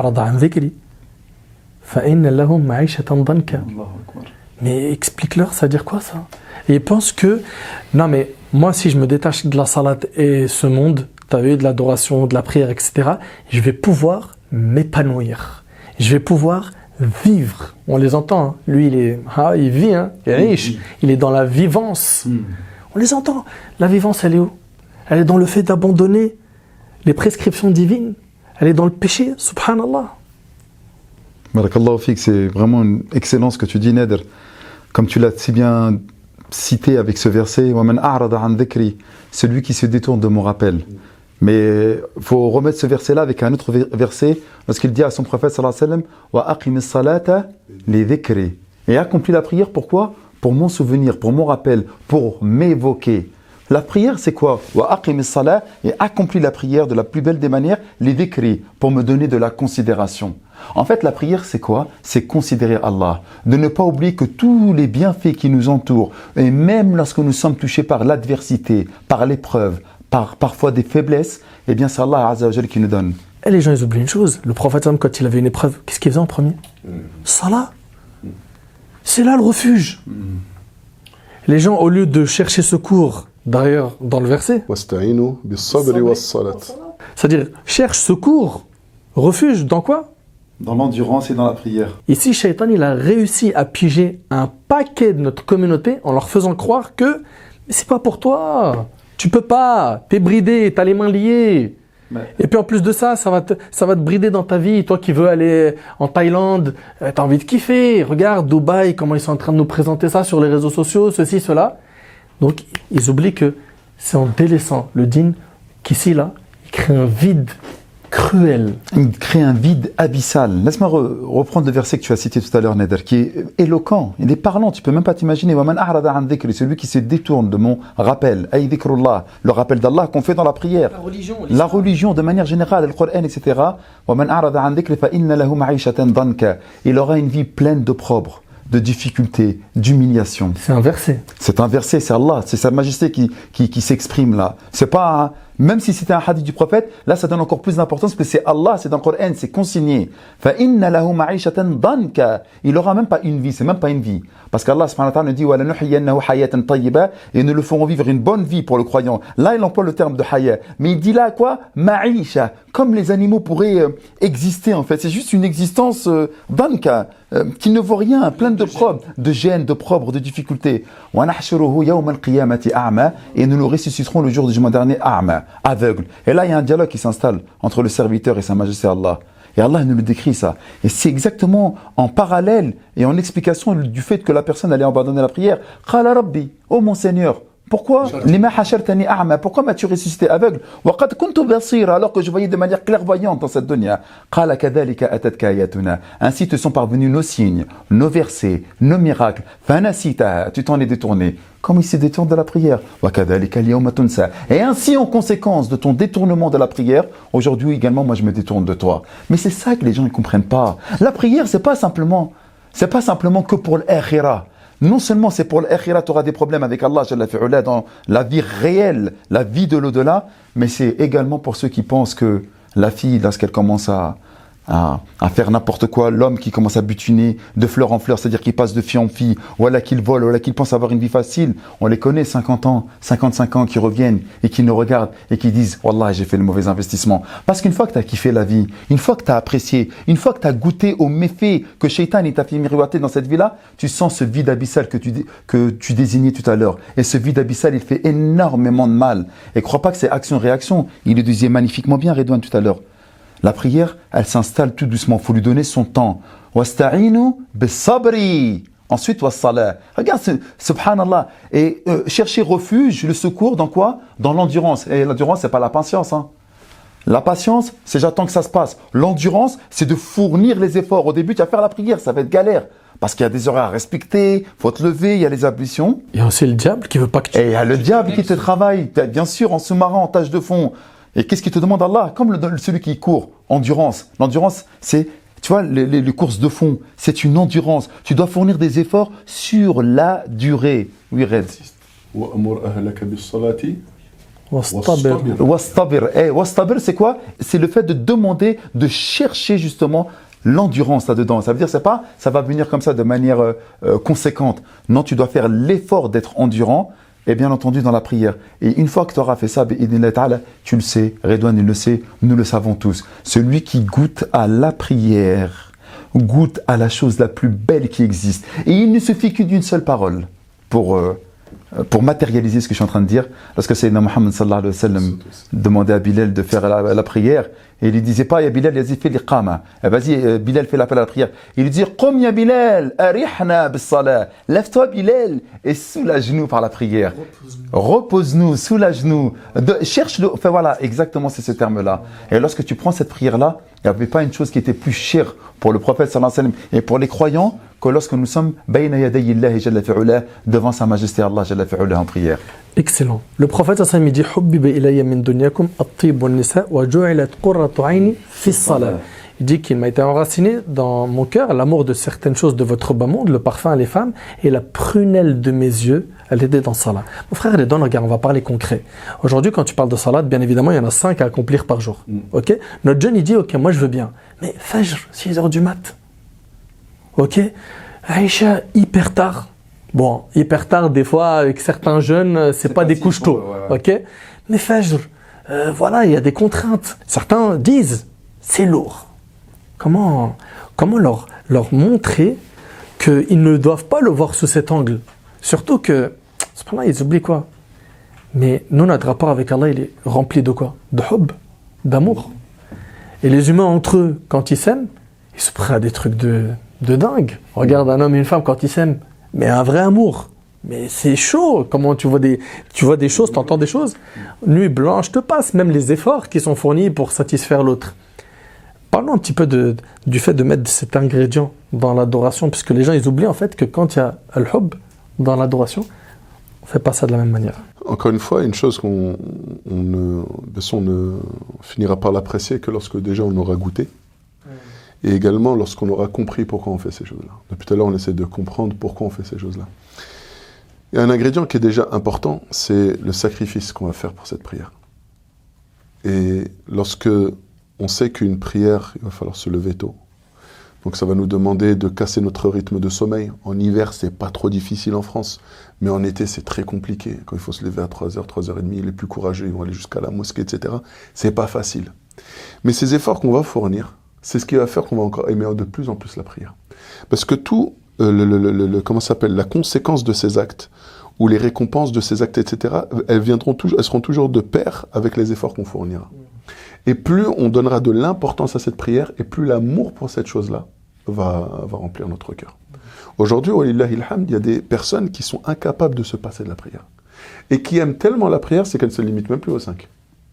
Mais explique-leur, ça veut dire quoi ça? Et ils pensent que, non mais moi si je me détache de la salat et ce monde, t'as vu, de l'adoration, de la prière, et cetera, je vais pouvoir m'épanouir. Je vais pouvoir vivre. On les entend, hein. Lui il est, ah, il vit, hein. Il est riche, il est dans la vivance. Mm. On les entend. La vivance, elle est où? Elle est dans le fait d'abandonner les prescriptions divines. Elle est dans le péché, subhanallah. Barakallahu fik, c'est vraiment une excellence que tu dis, Nader. Comme tu l'as si bien cité avec ce verset, wa man a'rada an dhikri, celui qui se détourne de mon rappel. Mais il faut remettre ce verset-là avec un autre verset, lorsqu'il dit à son prophète sallallahu alayhi wa sallam, wa aqimis salata li dhikri. Et accomplis la prière, pourquoi? Pour mon souvenir, pour mon rappel, pour m'évoquer. La prière, c'est quoi? Wa aqimis salat, et accomplis la prière de la plus belle des manières, les dhikri, pour me donner de la considération. En fait, la prière, c'est quoi? C'est considérer Allah. De ne pas oublier que tous les bienfaits qui nous entourent, et même lorsque nous sommes touchés par l'adversité, par l'épreuve, par parfois des faiblesses, eh bien c'est Allah Azza wa Jal qui nous donne. Et les gens, ils oublient une chose. Le prophète, quand il avait une épreuve, qu'est-ce qu'il faisait en premier? mm. Salat. C'est là le refuge. Mm. Les gens, au lieu de chercher secours, d'ailleurs, dans le verset, c'est-à-dire, cherche secours, refuge, dans quoi? Dans l'endurance et dans la prière. Ici, Shaitan, il a réussi à piger un paquet de notre communauté en leur faisant croire que mais c'est pas pour toi, tu peux pas, t'es bridé, t'as les mains liées. Mais... Et puis en plus de ça, ça va, te, ça va te brider dans ta vie. Toi qui veux aller en Thaïlande, euh, t'as envie de kiffer. Regarde Dubaï, comment ils sont en train de nous présenter ça sur les réseaux sociaux, ceci, cela. Donc ils oublient que c'est en délaissant le din qu'ici, là, il crée un vide cruel. Il crée un vide abyssal. Laisse-moi re- reprendre le verset que tu as cité tout à l'heure, Nader, qui est éloquent, il est parlant, tu peux même pas t'imaginer. Celui qui se détourne de mon rappel, le rappel d'Allah qu'on fait dans la prière. La religion, la religion de manière générale, le Coran, et cetera. Il aura une vie pleine d'opprobre, de difficultés, d'humiliation. C'est un verset. C'est un verset, c'est Allah, c'est sa majesté qui, qui, qui s'exprime là. C'est pas un, même si c'était un hadith du prophète, là ça donne encore plus d'importance parce que c'est Allah, c'est dans le Coran, c'est consigné. Il n'aura même pas une vie, c'est même pas une vie. Parce qu'Allah subhanahu wa ta'ala dit et nous le ferons vivre une bonne vie pour le croyant. Là il emploie le terme de haya. Mais il dit là quoi? Ma'isha. Comme les animaux pourraient euh, exister en fait. C'est juste une existence euh, danka, euh, qui ne vaut rien, pleine de probes, de gêne, de probes, de difficultés. Et nous le ressusciterons le jour du jugement dernier a'ma, aveugle. Et là il y a un dialogue qui s'installe entre le serviteur et sa majesté Allah. Et Allah nous le décrit ça. Et c'est exactement en parallèle et en explication du fait que la personne allait abandonner la prière. Qala Rabbi, oh mon Seigneur, Pourquoi Pourquoi m'as-tu ressuscité aveugle? Alors que je voyais de manière clairvoyante dans cette dunya. Ainsi te sont parvenus nos signes, nos versets, nos miracles. Tu t'en es détourné. Comme il se détourne de la prière. Et ainsi, en conséquence de ton détournement de la prière, aujourd'hui également, moi je me détourne de toi. Mais c'est ça que les gens ne comprennent pas. La prière, c'est pas simplement, c'est pas simplement que pour l'akhira. Non seulement c'est pour l'akhira, tu auras des problèmes avec Allah dans la vie réelle, la vie de l'au-delà, mais c'est également pour ceux qui pensent que la fille, lorsqu'elle commence à, à, à faire n'importe quoi, l'homme qui commence à butiner de fleur en fleur, c'est-à-dire qu'il passe de fille en fille, voilà qu'il vole, voilà qu'il pense avoir une vie facile, on les connaît, cinquante ans, cinquante-cinq ans, qui reviennent et qui nous regardent et qui disent « Wallah, j'ai fait le mauvais investissement ». Parce qu'une fois que tu as kiffé la vie, une fois que tu as apprécié, une fois que tu as goûté aux méfaits que Shaitan t'a fait miroiter dans cette vie-là, tu sens ce vide abyssal que tu, que tu désignais tout à l'heure. Et ce vide abyssal, il fait énormément de mal. Et crois pas que c'est action-réaction. Il le disait magnifiquement bien, Redouane, tout à l'heure. La prière, elle s'installe tout doucement. Il faut lui donner son temps. Wasta'inu bis-sabri. Ensuite, was-salah. Regarde, subhanallah. Et euh, chercher refuge, le secours, dans quoi? Dans l'endurance. Et l'endurance, c'est pas la patience. Hein. La patience, c'est j'attends que ça se passe. L'endurance, c'est de fournir les efforts. Au début, tu vas faire la prière, ça va être galère. Parce qu'il y a des horaires à respecter, il faut te lever, il y a les ablutions. Il y a aussi le diable qui veut pas que tu... Et il y a le diable qui te travaille. Bien sûr, en sous-marin, en tâche de fond. Et qu'est-ce qu'il te demande Allah? Comme le, celui qui court, endurance. L'endurance, c'est, tu vois, les, les, les courses de fond, c'est une endurance. Tu dois fournir des efforts sur la durée. Oui, Red. Wastabir. Wastabir. Eh, wastabir, c'est quoi? C'est le fait de demander, de chercher justement l'endurance là-dedans. Ça veut dire, c'est pas, ça va venir comme ça de manière euh, euh, conséquente. Non, tu dois faire l'effort d'être endurant. Et bien entendu dans la prière. Et une fois que tu auras fait ça, tu le sais, Redouane il le sait, nous le savons tous. Celui qui goûte à la prière, goûte à la chose la plus belle qui existe. Et il ne suffit que d'une seule parole pour, euh, pour matérialiser ce que je suis en train de dire. Lorsque Sayyidina Muhammad sallallahu alayhi wa sallam demandait à Bilal de faire la, la prière, et il ne disait pas, ya Bilal, ya fait l'iqama. Vas-y, Bilal fait l'appel à la prière. Il lui dit, Qum ya Bilal, arihna bis-salah. Lève-toi, Bilal, et soulage-nous par la prière. Repose-nous, soulage-nous. Cherche-le. Enfin voilà, exactement, c'est ce terme-là. Et lorsque tu prends cette prière-là, il n'y avait pas une chose qui était plus chère pour le prophète sallallahu alayhi wa sallam et pour les croyants que lorsque nous sommes bayna yaday Allahi jalla fi'ula, devant sa majesté Allah jalla fi'ula en prière. Excellent. Le prophète sallallahu alayhi wa sallam dit Hubbiba ilayya min dunyakum at-tib wan-nisa wa ju'ilat qurratu 'ayni fi as-salah. Il dit qu'il m'a été enraciné dans mon cœur l'amour de certaines choses de votre bas monde, le parfum, les femmes, et la prunelle de mes yeux, elle était dans salat. Mon frère, elle est dans, regarde, on va parler concret. Aujourd'hui, quand tu parles de salat, bien évidemment, il y en a cinq à accomplir par jour. Mm. Ok? Notre jeune, il dit, ok, moi je veux bien. Mais Fajr, six heures du mat. Ok? Aïcha, hyper tard. Bon, hyper tard, des fois, avec certains jeunes, c'est, c'est pas des couches tôt. Ouais, ouais. Ok? Mais Fajr, euh, voilà, il y a des contraintes. Certains disent, c'est lourd. Comment, comment leur, leur montrer qu'ils ne doivent pas le voir sous cet angle? Surtout que, cependant, ils oublient quoi? Mais nous, notre rapport avec Allah, il est rempli de quoi? De hub, d'amour. Et les humains entre eux, quand ils s'aiment, ils se prennent à des trucs de, de dingue. Regarde un homme et une femme quand ils s'aiment, mais un vrai amour. Mais c'est chaud. Comment tu vois des, tu vois des choses, tu entends des choses. Nuit blanche te passe, même les efforts qui sont fournis pour satisfaire l'autre. Parlons un petit peu de, du fait de mettre cet ingrédient dans l'adoration, puisque les gens ils oublient en fait que quand il y a al-hub dans l'adoration, on ne fait pas ça de la même manière. Encore une fois, une chose qu'on on ne, on ne finira par l'apprécier que lorsque déjà on aura goûté, et également lorsqu'on aura compris pourquoi on fait ces choses-là. Depuis tout à l'heure, on essaie de comprendre pourquoi on fait ces choses-là. Il y a un ingrédient qui est déjà important, c'est le sacrifice qu'on va faire pour cette prière. Et lorsque on sait qu'une prière, il va falloir se lever tôt. Donc ça va nous demander de casser notre rythme de sommeil. En hiver, c'est pas trop difficile en France, mais en été, c'est très compliqué. Quand il faut se lever à trois heures, trois heures trente, les plus courageux, ils vont aller jusqu'à la mosquée, et cetera. C'est pas facile. Mais ces efforts qu'on va fournir, c'est ce qui va faire qu'on va encore aimer de plus en plus la prière. Parce que tout, euh, le, le, le, le, comment ça s'appelle, la conséquence de ces actes, ou les récompenses de ces actes, et cetera, elles, viendront toujours, elles seront toujours de pair avec les efforts qu'on fournira. Et plus on donnera de l'importance à cette prière, et plus l'amour pour cette chose-là va, va remplir notre cœur. Aujourd'hui, il y a des personnes qui sont incapables de se passer de la prière. et qui aime tellement la prière, c'est qu'elle ne se limite même plus aux cinq.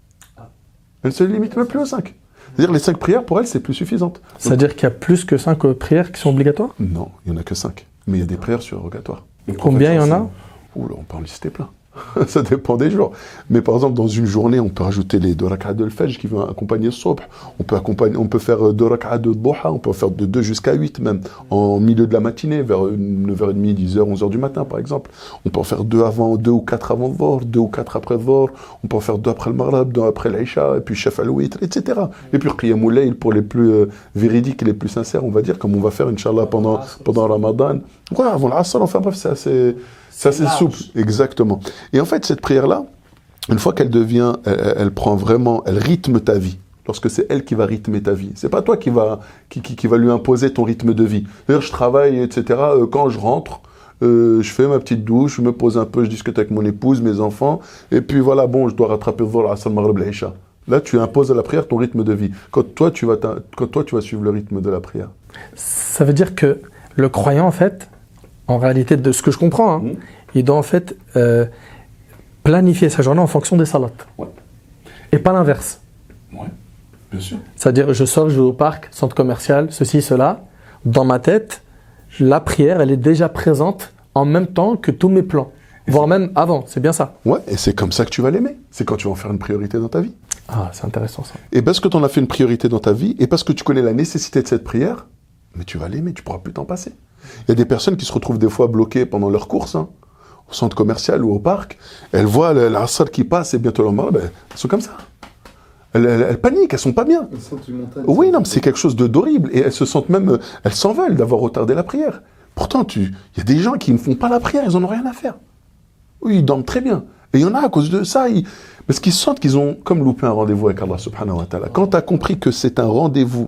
Elle ne se limite même plus aux cinq. C'est-à-dire les cinq prières, pour elle, c'est plus suffisante. C'est-à-dire qu'il y a plus que cinq prières qui sont obligatoires? Non, il n'y en a que cinq. Mais il y a des prières surrogatoires. Combien il y en a? Oula, on peut en lister plein. Ça dépend des jours. Mais par exemple, dans une journée, on peut rajouter les deux rak'at de l'Fajr qui vont accompagner le Subh. On peut, accompagner, on peut faire deux rak'at de Duha, on peut faire de deux jusqu'à huit même, en milieu de la matinée, vers neuf heures trente, dix heures, onze heures du matin par exemple. On peut en faire deux avant, deux ou quatre avant le Dhuhr, deux ou quatre après le Dhuhr. On peut en faire deux après le Maghrib, deux après l'Aïcha, et puis Chef al-Witr, et cetera. Et puis Qiyamul Layl pour les plus euh, véridiques et les plus sincères, on va dire, comme on va faire, Inch'Allah, pendant, pendant Ramadan. Ouais, avant l'Asr, enfin bref, c'est assez... Ça, c'est souple, exactement. Et en fait, cette prière-là, une fois qu'elle devient, elle, elle prend vraiment, elle rythme ta vie. Lorsque c'est elle qui va rythmer ta vie. C'est pas toi qui va, qui, qui, qui va lui imposer ton rythme de vie. D'ailleurs, je travaille, et cetera. Euh, quand je rentre, euh, je fais ma petite douche, je me pose un peu, je discute avec mon épouse, mes enfants, et puis voilà, bon, je dois rattraper le Dhuhr, l'Asr, le Maghrib, l'Aïcha. Là, tu imposes à la prière ton rythme de vie. Quand toi, tu vas, quand toi, tu vas suivre le rythme de la prière. Ça veut dire que le croyant, en fait, en réalité, de ce que je comprends, hein, mmh. il doit en fait euh, planifier sa journée en fonction des salats. Ouais. Et pas l'inverse. Ouais, bien sûr. C'est-à-dire, je sors, je vais au parc, centre commercial, ceci, cela. Dans ma tête, la prière, elle est déjà présente en même temps que tous mes plans. Et voire même avant, c'est bien ça. Ouais, et c'est comme ça que tu vas l'aimer. C'est quand tu vas en faire une priorité dans ta vie. Ah, c'est intéressant ça. Et parce que tu en as fait une priorité dans ta vie, et parce que tu connais la nécessité de cette prière, mais tu vas l'aimer, tu ne pourras plus t'en passer. Il y a des personnes qui se retrouvent des fois bloquées pendant leur course, hein, au centre commercial ou au parc. Elles voient l'Asr qui passe et bientôt le Maghrib, elles sont comme ça. Elles, elles, elles paniquent, elles sont pas bien. Elles sentent une montagne. Oui, non, mais c'est quelque chose de d'horrible. Et elles se sentent même, elles s'en veulent d'avoir retardé la prière. Pourtant, il y a des gens qui ne font pas la prière, ils n'en ont rien à faire. Oui, ils dorment très bien. Et il y en a à cause de ça. Ils... Parce qu'ils sentent qu'ils ont comme loupé un rendez-vous avec Allah subhanahu wa ta'ala. Quand tu as compris que c'est un rendez-vous,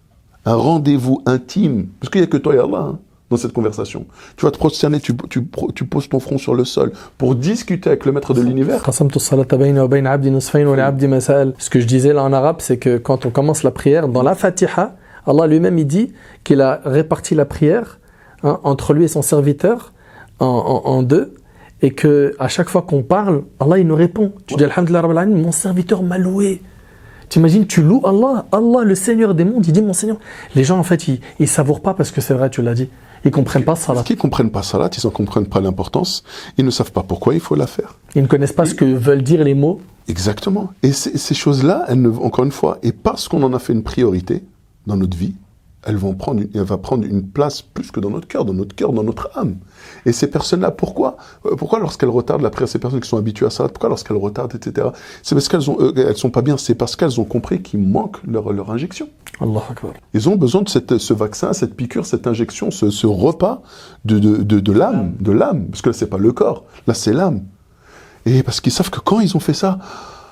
un rendez-vous intime, parce qu'il n'y a que toi et Allah, hein, dans cette conversation. Tu vas te prosterner, tu, tu, tu poses ton front sur le sol pour discuter avec le maître de l'univers. Ce que je disais là en arabe, c'est que quand on commence la prière, dans la Fatiha, Allah lui-même il dit qu'il a réparti la prière hein, entre lui et son serviteur en, en, en deux, et que à chaque fois qu'on parle, Allah il nous répond. Tu ouais. dis Alhamdulillah Rabbil Alamin, mon serviteur m'a loué. T'imagines, tu loues Allah, Allah le Seigneur des mondes, il dit mon Seigneur. Les gens en fait, ils, ils savourent pas parce que c'est vrai, tu l'as dit. Ils comprennent pas salat. Parce qu'ils comprennent pas salat, ils ne comprennent pas l'importance, ils ne savent pas pourquoi il faut la faire. Ils ne connaissent pas ce que veulent dire les mots. Exactement. Et ces, ces choses-là, elles ne, encore une fois, et parce qu'on en a fait une priorité dans notre vie, elles vont prendre une, elles vont prendre une place plus que dans notre cœur, dans notre cœur, dans notre âme. Et ces personnes-là, pourquoi Pourquoi lorsqu'elles retardent la prière, ces personnes qui sont habituées à ça, pourquoi lorsqu'elles retardent, et cetera. C'est parce qu'elles ont, euh, elles sont pas bien, c'est parce qu'elles ont compris qu'il manque leur, leur injection. Allah Akbar. Ils ont besoin de cette, ce vaccin, cette piqûre, cette injection, ce, ce repas de, de, de, de l'âme, de l'âme. Parce que là, c'est pas le corps, là, c'est l'âme. Et parce qu'ils savent que quand ils ont fait ça,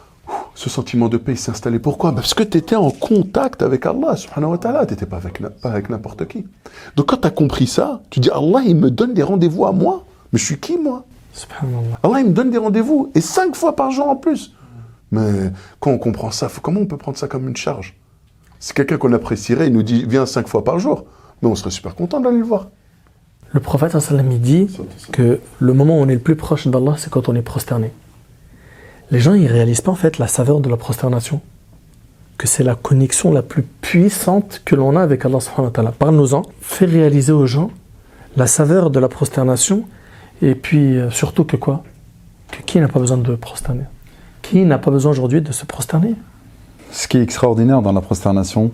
ce sentiment de paix s'est installé. Pourquoi ? Parce que tu étais en contact avec Allah, subhanahu wa ta'ala. Tu n'étais pas avec, pas avec n'importe qui. Donc quand tu as compris ça, tu dis, Allah, il me donne des rendez-vous à moi. Mais je suis qui, moi ? Subhanallah. Allah, il me donne des rendez-vous. Et cinq fois par jour en plus. Mais quand on comprend ça, comment on peut prendre ça comme une charge ? Si quelqu'un qu'on apprécierait, il nous dit, viens cinq fois par jour, mais on serait super content d'aller le voir. Le prophète, sallam, il dit que le moment où on est le plus proche d'Allah, c'est quand on est prosterné. Les gens, ils ne réalisent pas en fait la saveur de la prosternation, que c'est la connexion la plus puissante que l'on a avec Allah subhanahu wa ta'ala. Parle-nous-en, fais réaliser aux gens la saveur de la prosternation, et puis euh, surtout que quoi ? Que qui n'a pas besoin de prosterner ? Qui n'a pas besoin aujourd'hui de se prosterner ? Ce qui est extraordinaire dans la prosternation,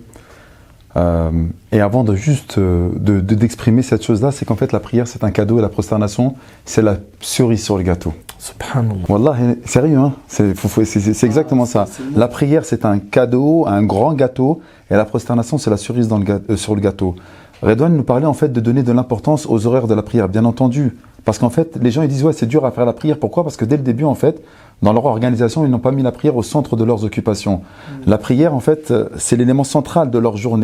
euh, et avant de juste euh, de, de, d'exprimer cette chose-là, c'est qu'en fait la prière c'est un cadeau et la prosternation c'est la cerise sur le gâteau. Subhanallah. Wallah, sérieux, hein c'est, faut, faut, c'est, c'est exactement ça. La prière c'est un cadeau, un grand gâteau, et la prosternation c'est la cerise dans le gâteau, euh, sur le gâteau. Redouane nous parlait en fait de donner de l'importance aux horaires de la prière, bien entendu. Parce qu'en fait, les gens ils disent ouais c'est dur à faire la prière. Pourquoi ? Parce que dès le début en fait, dans leur organisation, ils n'ont pas mis la prière au centre de leurs occupations. Mmh. La prière en fait, c'est l'élément central de leur journée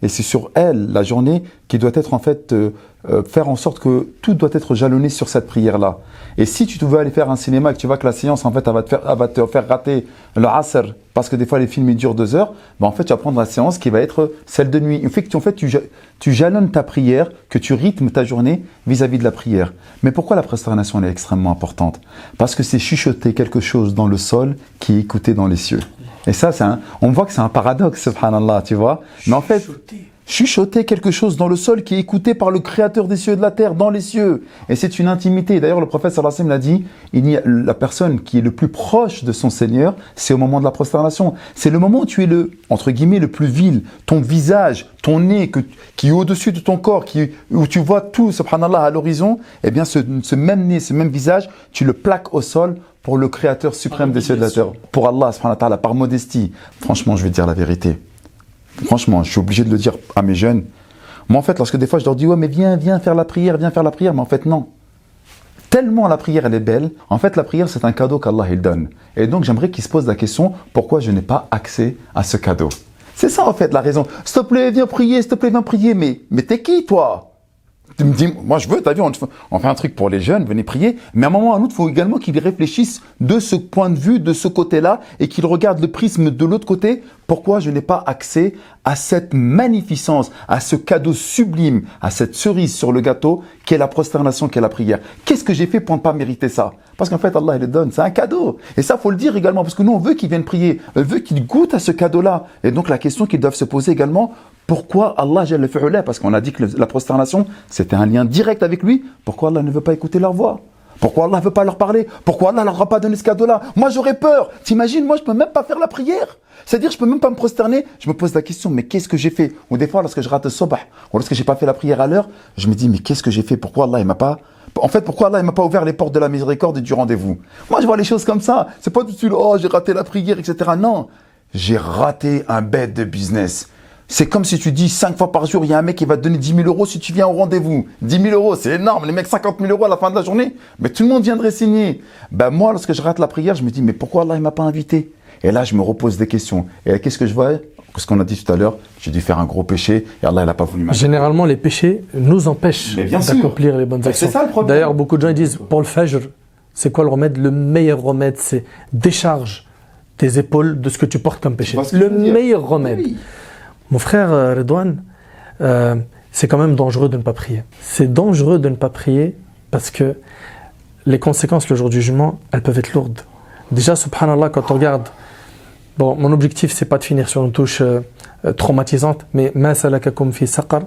et c'est sur elle, la journée, qui doit être en fait, euh, euh, faire en sorte que tout doit être jalonné sur cette prière-là. Et si tu veux aller faire un cinéma et que tu vois que la séance, en fait, elle va te faire, elle va te faire rater le asr, parce que des fois les films ils durent deux heures, ben en fait tu vas prendre la séance qui va être celle de nuit. Il fait que tu, en fait, tu, tu jalonnes ta prière, que tu rythmes ta journée vis-à-vis de la prière. Mais pourquoi la prosternation elle est extrêmement importante? Parce que c'est chuchoter quelque chose dans le sol qui est écouté dans les cieux. Et ça, c'est un, on voit que c'est un paradoxe, subhanallah, tu vois. Mais en fait, chuchoter quelque chose dans le sol qui est écouté par le créateur des cieux et de la terre, dans les cieux. Et c'est une intimité. D'ailleurs, le prophète sallallahu alayhi wa sallam l'a dit, il y a la personne qui est le plus proche de son Seigneur, c'est au moment de la prosternation. C'est le moment où tu es le, entre guillemets, le plus vil. Ton visage, ton nez, que, qui est au-dessus de ton corps, qui, où tu vois tout, subhanallah, à l'horizon, eh bien, ce, ce même nez, ce même visage, tu le plaques au sol pour le créateur suprême des cieux et de la terre. Pour Allah, subhanahu wa ta'ala, par modestie. Franchement, je vais te dire la vérité. Franchement, je suis obligé de le dire à mes jeunes. Moi, en fait, lorsque des fois, je leur dis « Ouais, mais viens, viens faire la prière, viens faire la prière. » Mais en fait, non. Tellement la prière, elle est belle. En fait, la prière, c'est un cadeau qu'Allah, il donne. Et donc, j'aimerais qu'ils se posent la question « Pourquoi je n'ai pas accès à ce cadeau ?» C'est ça, en fait, la raison. « S'il te plaît, viens prier, s'il te plaît, viens prier. » Mais, mais t'es qui, toi? Tu me dis, moi je veux, t'as vu, on, on fait un truc pour les jeunes, venez prier, mais à un moment ou à un autre, il faut également qu'ils réfléchissent de ce point de vue, de ce côté-là, et qu'ils regardent le prisme de l'autre côté. Pourquoi je n'ai pas accès à cette magnificence, à ce cadeau sublime, à cette cerise sur le gâteau, qu'est la prosternation, qu'est la prière? Qu'est-ce que j'ai fait pour ne pas mériter ça? Parce qu'en fait, Allah, il le donne, c'est un cadeau. Et ça, faut le dire également, parce que nous, on veut qu'ils viennent prier, on veut qu'ils goûtent à ce cadeau-là. Et donc, la question qu'ils doivent se poser également, pourquoi Allah Jalla fi'ala? Parce qu'on a dit que la prosternation, c'était un lien direct avec lui. Pourquoi Allah ne veut pas écouter leur voix? Pourquoi Allah ne veut pas leur parler? Pourquoi Allah ne leur a pas donné ce cadeau-là? Moi, j'aurais peur. T'imagines, moi, je ne peux même pas faire la prière. C'est-à-dire, je ne peux même pas me prosterner. Je me pose la question, mais qu'est-ce que j'ai fait? Ou des fois, lorsque je rate le sabah, ou lorsque je n'ai pas fait la prière à l'heure, je me dis, mais qu'est-ce que j'ai fait? Pourquoi Allah ne m'a pas... En fait, pourquoi Allah ne m'a pas ouvert les portes de la miséricorde et du rendez-vous? Moi, je vois les choses comme ça. C'est pas tout de suite, oh, j'ai raté la prière, et cetera. Non, j'ai raté un bête de business. C'est comme si tu dis cinq fois par jour, il y a un mec qui va te donner dix mille euros si tu viens au rendez-vous. dix mille euros, c'est énorme. Les mecs, cinquante mille euros à la fin de la journée. Mais tout le monde viendrait signer. Ben moi, lorsque je rate la prière, je me dis, mais pourquoi Allah ne m'a pas invité? Et là, je me repose des questions. Et qu'est-ce que je vois? Ce qu'on a dit tout à l'heure, j'ai dû faire un gros péché et Allah, il n'a pas voulu m'inviter. Généralement, les péchés nous empêchent d'accomplir les bonnes actions. C'est ça le problème. D'ailleurs, beaucoup de gens disent, pour le fajr, c'est quoi le remède? Le meilleur remède, c'est décharge tes épaules de ce que tu portes comme péché. Le meilleur remède. Oui. Mon frère euh, Redouane, euh, c'est quand même dangereux de ne pas prier. C'est dangereux de ne pas prier parce que les conséquences le jour du jugement, elles peuvent être lourdes. Déjà, subhanallah, quand on regarde, bon, mon objectif, c'est pas de finir sur une touche euh, euh, traumatisante, mais ma salakakum fi saqar.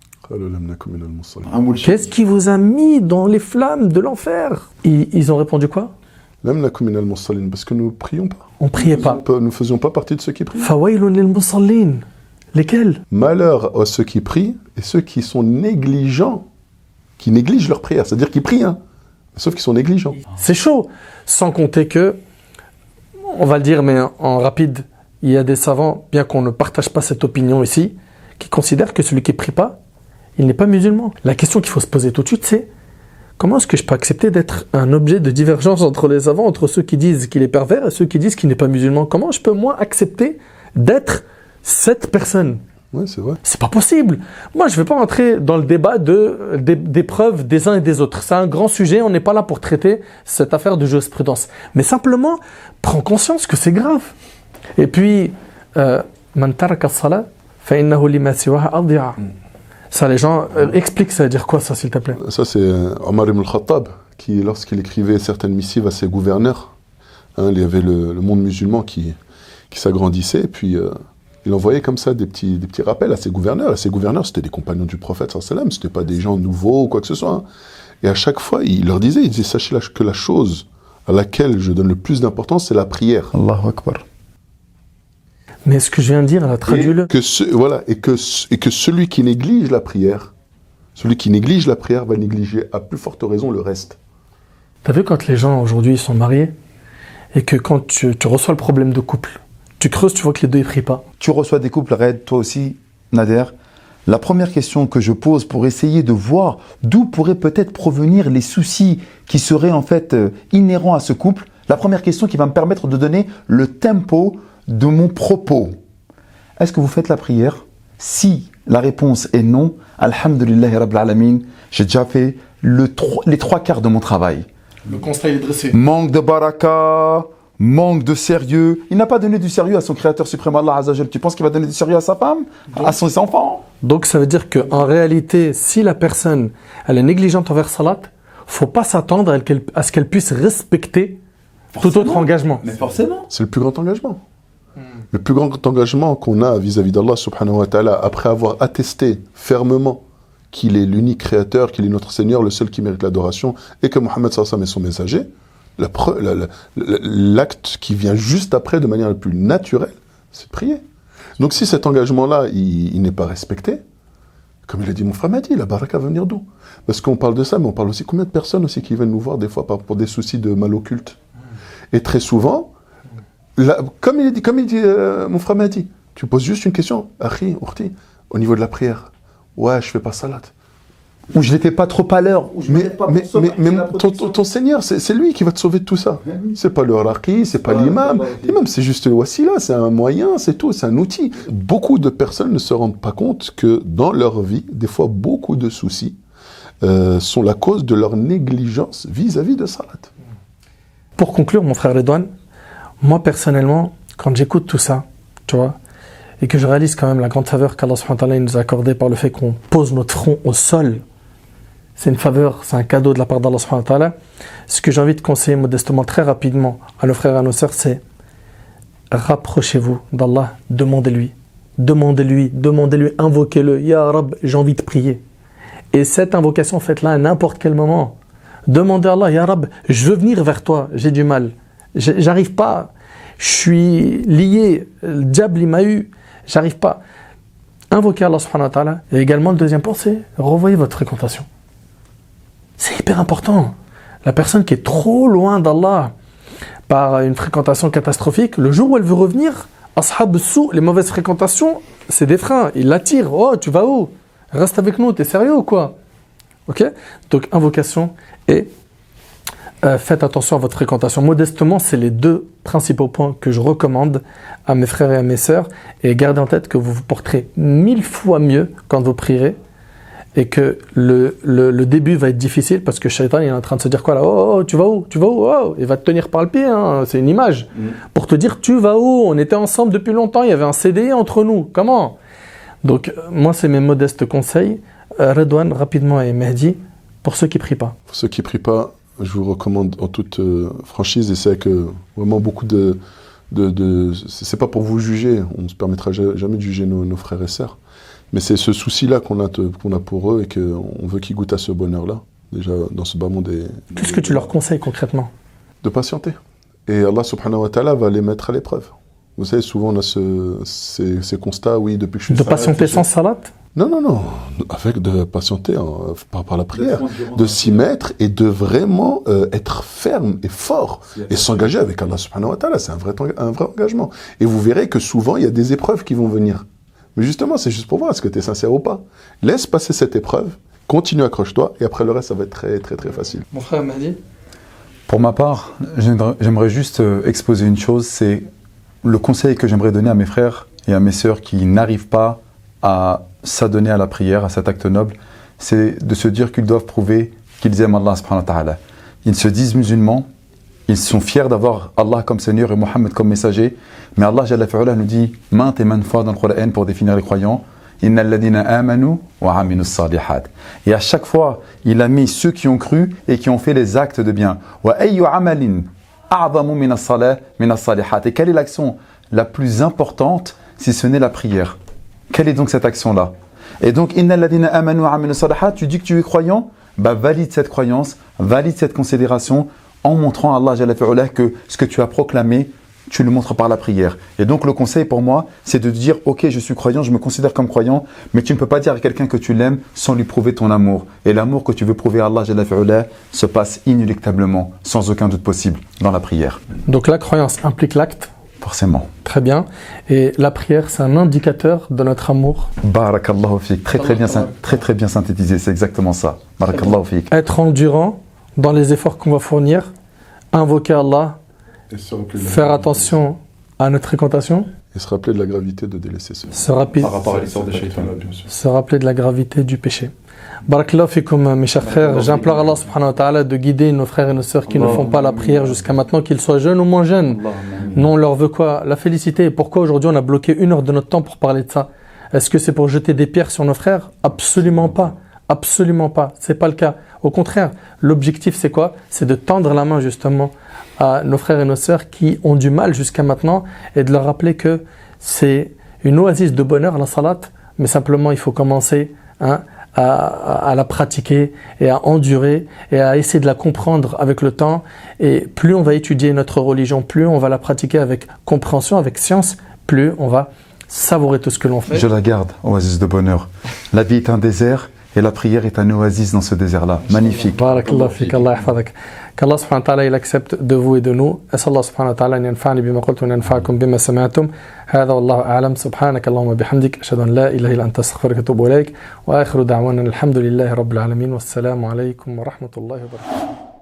Qu'est-ce qui vous a mis dans les flammes de l'enfer? ils, ils ont répondu quoi? Parce que nous prions pas. On priait pas. Nous ne faisions pas partie de ceux qui prient. Fawailun lil musallin. Lesquels? Malheur à ceux qui prient et ceux qui sont négligents, qui négligent leur prière. C'est-à-dire qu'ils prient, hein, sauf qu'ils sont négligents. C'est chaud. Sans compter que, on va le dire, mais en rapide, il y a des savants, bien qu'on ne partage pas cette opinion ici, qui considèrent que celui qui ne prie pas, il n'est pas musulman. La question qu'il faut se poser tout de suite, c'est comment est-ce que je peux accepter d'être un objet de divergence entre les savants, entre ceux qui disent qu'il est pervers et ceux qui disent qu'il n'est pas musulman? Comment je peux, moi, accepter d'être cette personne? Oui, c'est vrai. C'est pas possible. Moi, je ne vais pas entrer dans le débat de, des, des preuves des uns et des autres. C'est un grand sujet, on n'est pas là pour traiter cette affaire de jurisprudence. Mais simplement, prends conscience que c'est grave. Et puis, Man taraka as-salat fa innahu lima siwaha adhi'a. Ça, les gens, euh, explique ça, dire quoi ça, s'il te plaît? Ça, c'est Omar ibn al-Khattab, qui, lorsqu'il écrivait certaines missives à ses gouverneurs, hein, il y avait le, le monde musulman qui, qui s'agrandissait, et puis euh, il envoyait comme ça des petits, des petits rappels à ses gouverneurs. Et ses gouverneurs, c'était des compagnons du prophète, sallallahu alayhi wa sallam, c'était pas des gens nouveaux ou quoi que ce soit. Hein. Et à chaque fois, il leur disait, il disait, sachez que la chose à laquelle je donne le plus d'importance, c'est la prière. Allahu Akbar. Mais ce que je viens de dire, traduis-le. Et que, ce, voilà, et, que, et que celui qui néglige la prière, celui qui néglige la prière va négliger à plus forte raison le reste. T'as vu quand les gens aujourd'hui sont mariés et que quand tu, tu reçois le problème de couple, tu creuses, tu vois que les deux ne prient pas. Tu reçois des couples, Red, toi aussi, Nader. La première question que je pose pour essayer de voir d'où pourraient peut-être provenir les soucis qui seraient en fait euh, inhérents à ce couple, la première question qui va me permettre de donner le tempo de mon propos. Est-ce que vous faites la prière? Si la réponse est non, alhamdulillahi rabbil alamin, j'ai déjà fait le tro- les trois quarts de mon travail. Le conseil est dressé. Manque de baraka, manque de sérieux. Il n'a pas donné du sérieux à son créateur suprême Allah Azza wa Jal. Tu penses qu'il va donner du sérieux à sa femme, Donc, à ses enfants? Donc ça veut dire qu'en réalité, si la personne elle est négligente envers salat, faut pas s'attendre à, qu'elle- à ce qu'elle puisse respecter tout autre engagement. Mais forcément. C'est le plus grand engagement. Le plus grand engagement qu'on a vis-à-vis d'Allah subhanahu wa ta'ala, après avoir attesté fermement qu'il est l'unique créateur, qu'il est notre Seigneur, le seul qui mérite l'adoration, et que Mohammed sallallahu alayhi wa sallam est son messager, la pre- la- la- la- l'acte qui vient juste après, de manière la plus naturelle, c'est de prier. Donc si cet engagement-là, il, il n'est pas respecté, comme il a dit mon frère Mehdi, la baraka va venir d'où? Parce qu'on parle de ça, mais on parle aussi combien de personnes aussi qui viennent nous voir des fois par- pour des soucis de mal occulte. Et très souvent, là, comme il dit, comme il dit euh, mon frère Mehdi, tu poses juste une question, Akhi, Urti, au niveau de la prière. Ouais, je fais pas salat. Ou je ne fais pas trop à l'heure. Ou je me Mais, lève pas mais, pour sauver, mais, c'est mais la ton, protection. ton- ton Seigneur, c'est c'est lui qui va te sauver de tout ça. Ouais, oui. C'est pas le raqi, c'est pas Ouais, l'imam. ouais, ouais. L'imam, c'est juste le wasila, c'est un moyen, c'est tout, c'est un outil. Beaucoup de personnes ne se rendent pas compte que dans leur vie, des fois, beaucoup de soucis euh, sont la cause de leur négligence vis-à-vis de salat. Pour conclure, mon frère Redouane, moi personnellement, quand j'écoute tout ça, tu vois, et que je réalise quand même la grande faveur qu'Allah subhanahu wa ta'ala nous a accordée par le fait qu'on pose notre front au sol, c'est une faveur, c'est un cadeau de la part d'Allah subhanahu wa ta'ala. Ce que j'ai envie de conseiller modestement, très rapidement, à nos frères et à nos sœurs, c'est rapprochez-vous d'Allah, demandez-lui, demandez-lui, demandez-lui, invoquez-le. Ya Rab, j'ai envie de prier. Et cette invocation, faites-la à n'importe quel moment. Demandez à Allah, Ya Rab, je veux venir vers toi, j'ai du mal. J'ai- J'arrive pas, je suis lié, le diable il m'a eu, j'arrive pas. Invoquez Allah subhanahu wa ta'ala. Et également, le deuxième point, c'est revoyez votre fréquentation. C'est hyper important. La personne qui est trop loin d'Allah par une fréquentation catastrophique, le jour où elle veut revenir, ashab sou, les mauvaises fréquentations, c'est des freins. Ils l'attirent. Oh, tu vas où? Reste avec nous, t'es sérieux ou quoi? Ok? Donc, invocation et euh, faites attention à votre fréquentation. Modestement, c'est les deux principaux points que je recommande à mes frères et à mes sœurs. Et gardez en tête que vous vous porterez mille fois mieux quand vous prierez. Et que le, le, le début va être difficile parce que Shaitan il est en train de se dire quoi là? Oh, oh, tu vas où? Tu vas où? Oh, il va te tenir par le pied, hein. C'est une image. Mm. Pour te dire tu vas où? On était ensemble depuis longtemps, il y avait un C D I entre nous. Comment? Donc, euh, moi, c'est mes modestes conseils. Euh, Redouane, rapidement, et Mehdi, pour ceux qui prient pas. Pour ceux qui prient pas, je vous recommande en toute euh, franchise, et c'est que vraiment beaucoup de... de, de c'est pas pour vous juger, on ne se permettra jamais de juger nos, nos frères et sœurs. Mais c'est ce souci-là qu'on a, qu'on a pour eux et qu'on veut qu'ils goûtent à ce bonheur-là, déjà dans ce bas monde. Des, Qu'est-ce que tu leur conseilles concrètement? De patienter. Et Allah subhanahu wa ta'ala va les mettre à l'épreuve. Vous savez, souvent on a ce, ces, ces constats, oui, depuis que je suis... De patienter sans salat? Non, non, non. Avec de patienter en, par, par la prière. De s'y mettre et de vraiment euh, être ferme et fort. Et s'engager avec Allah subhanahu wa ta'ala. C'est un vrai, un vrai engagement. Et vous verrez que souvent, il y a des épreuves qui vont venir. Mais justement, c'est juste pour voir est-ce que tu es sincère ou pas. Laisse passer cette épreuve, continue, accroche-toi, et après le reste, ça va être très, très, très facile. Mon frère Mehdi? Pour ma part, j'aimerais juste exposer une chose, c'est le conseil que j'aimerais donner à mes frères et à mes sœurs qui n'arrivent pas à s'adonner à la prière, à cet acte noble, c'est de se dire qu'ils doivent prouver qu'ils aiment Allah subhanahu wa ta'ala. Ils se disent musulmans, ils sont fiers d'avoir Allah comme Seigneur et Mohammed comme messager, mais Allah Jalla fi'ala nous dit maintes et maintes fois dans le Coran pour définir les croyants, Innal ladina amanu wa aminus salihat. Et à chaque fois, il a mis ceux qui ont cru et qui ont fait les actes de bien. Wa ayyu amalin a'zamu minas salah minas salihat. Et quelle est l'action la plus importante si ce n'est la prière? Quelle est donc cette action-là? Et donc, Innal ladina amanu wa aminus salihat, tu dis que tu es croyant, bah valide cette croyance, valide cette considération en montrant à Allah Jalla fi'ala que ce que tu as proclamé, tu le montres par la prière. Et donc le conseil pour moi, c'est de dire ok, je suis croyant, je me considère comme croyant, mais tu ne peux pas dire à quelqu'un que tu l'aimes sans lui prouver ton amour. Et l'amour que tu veux prouver à Allah Jalla fi'ala se passe inéluctablement, sans aucun doute possible, dans la prière. Donc la croyance implique l'acte. Forcément. Très bien. Et la prière, c'est un indicateur de notre amour. Barakallahu fik. Très très bien, très très bien synthétisé, c'est exactement ça. Barakallahu fik. Être endurant dans les efforts qu'on va fournir, invoquer Allah, faire attention à notre fréquentation. Et se rappeler de la gravité de délaisser ce Se, rapi- Par rapport à l'histoire de Shaitan. se rappeler de la gravité du péché. Barakallahu fikum, mes chers frères, j'implore Allah subhanahu wa ta'ala de guider nos frères et nos sœurs qui ne font pas la prière jusqu'à maintenant, qu'ils soient jeunes ou moins jeunes. Nous, on leur veut quoi? La félicité. Et pourquoi aujourd'hui on a bloqué une heure de notre temps pour parler de ça? Est-ce que c'est pour jeter des pierres sur nos frères? Absolument pas. Absolument pas. C'est pas le cas. Au contraire, l'objectif c'est quoi? C'est de tendre la main justement à nos frères et nos sœurs qui ont du mal jusqu'à maintenant et de leur rappeler que c'est une oasis de bonheur la salat, mais simplement il faut commencer hein, à, à la pratiquer et à endurer et à essayer de la comprendre avec le temps. Et plus on va étudier notre religion, plus on va la pratiquer avec compréhension, avec science, plus on va savourer tout ce que l'on fait. Je la garde, oasis de bonheur. La vie est un désert et la prière est un oasis dans ce désert-là. Magnifique. Barakallah fik, Allah yahfadak. Qu'Allah subhanahu wa ta'ala il accepte de vous et de nous. As'Allah Allah subhanahu wa ta'ala an yanfa'ani bima qultu wa yanfa'akum bima sami'tum. Hadha wallahu a'lam. Subhanaka Allahumma bihamdik. Ashhadu an la ilaha illa anta astaghfiruka wa atubu ilayk. Wa akhiru da'wana alhamdulillahi rabbil alamin. Wassalamu alaykum wa rahmatullahi wa barakatuh.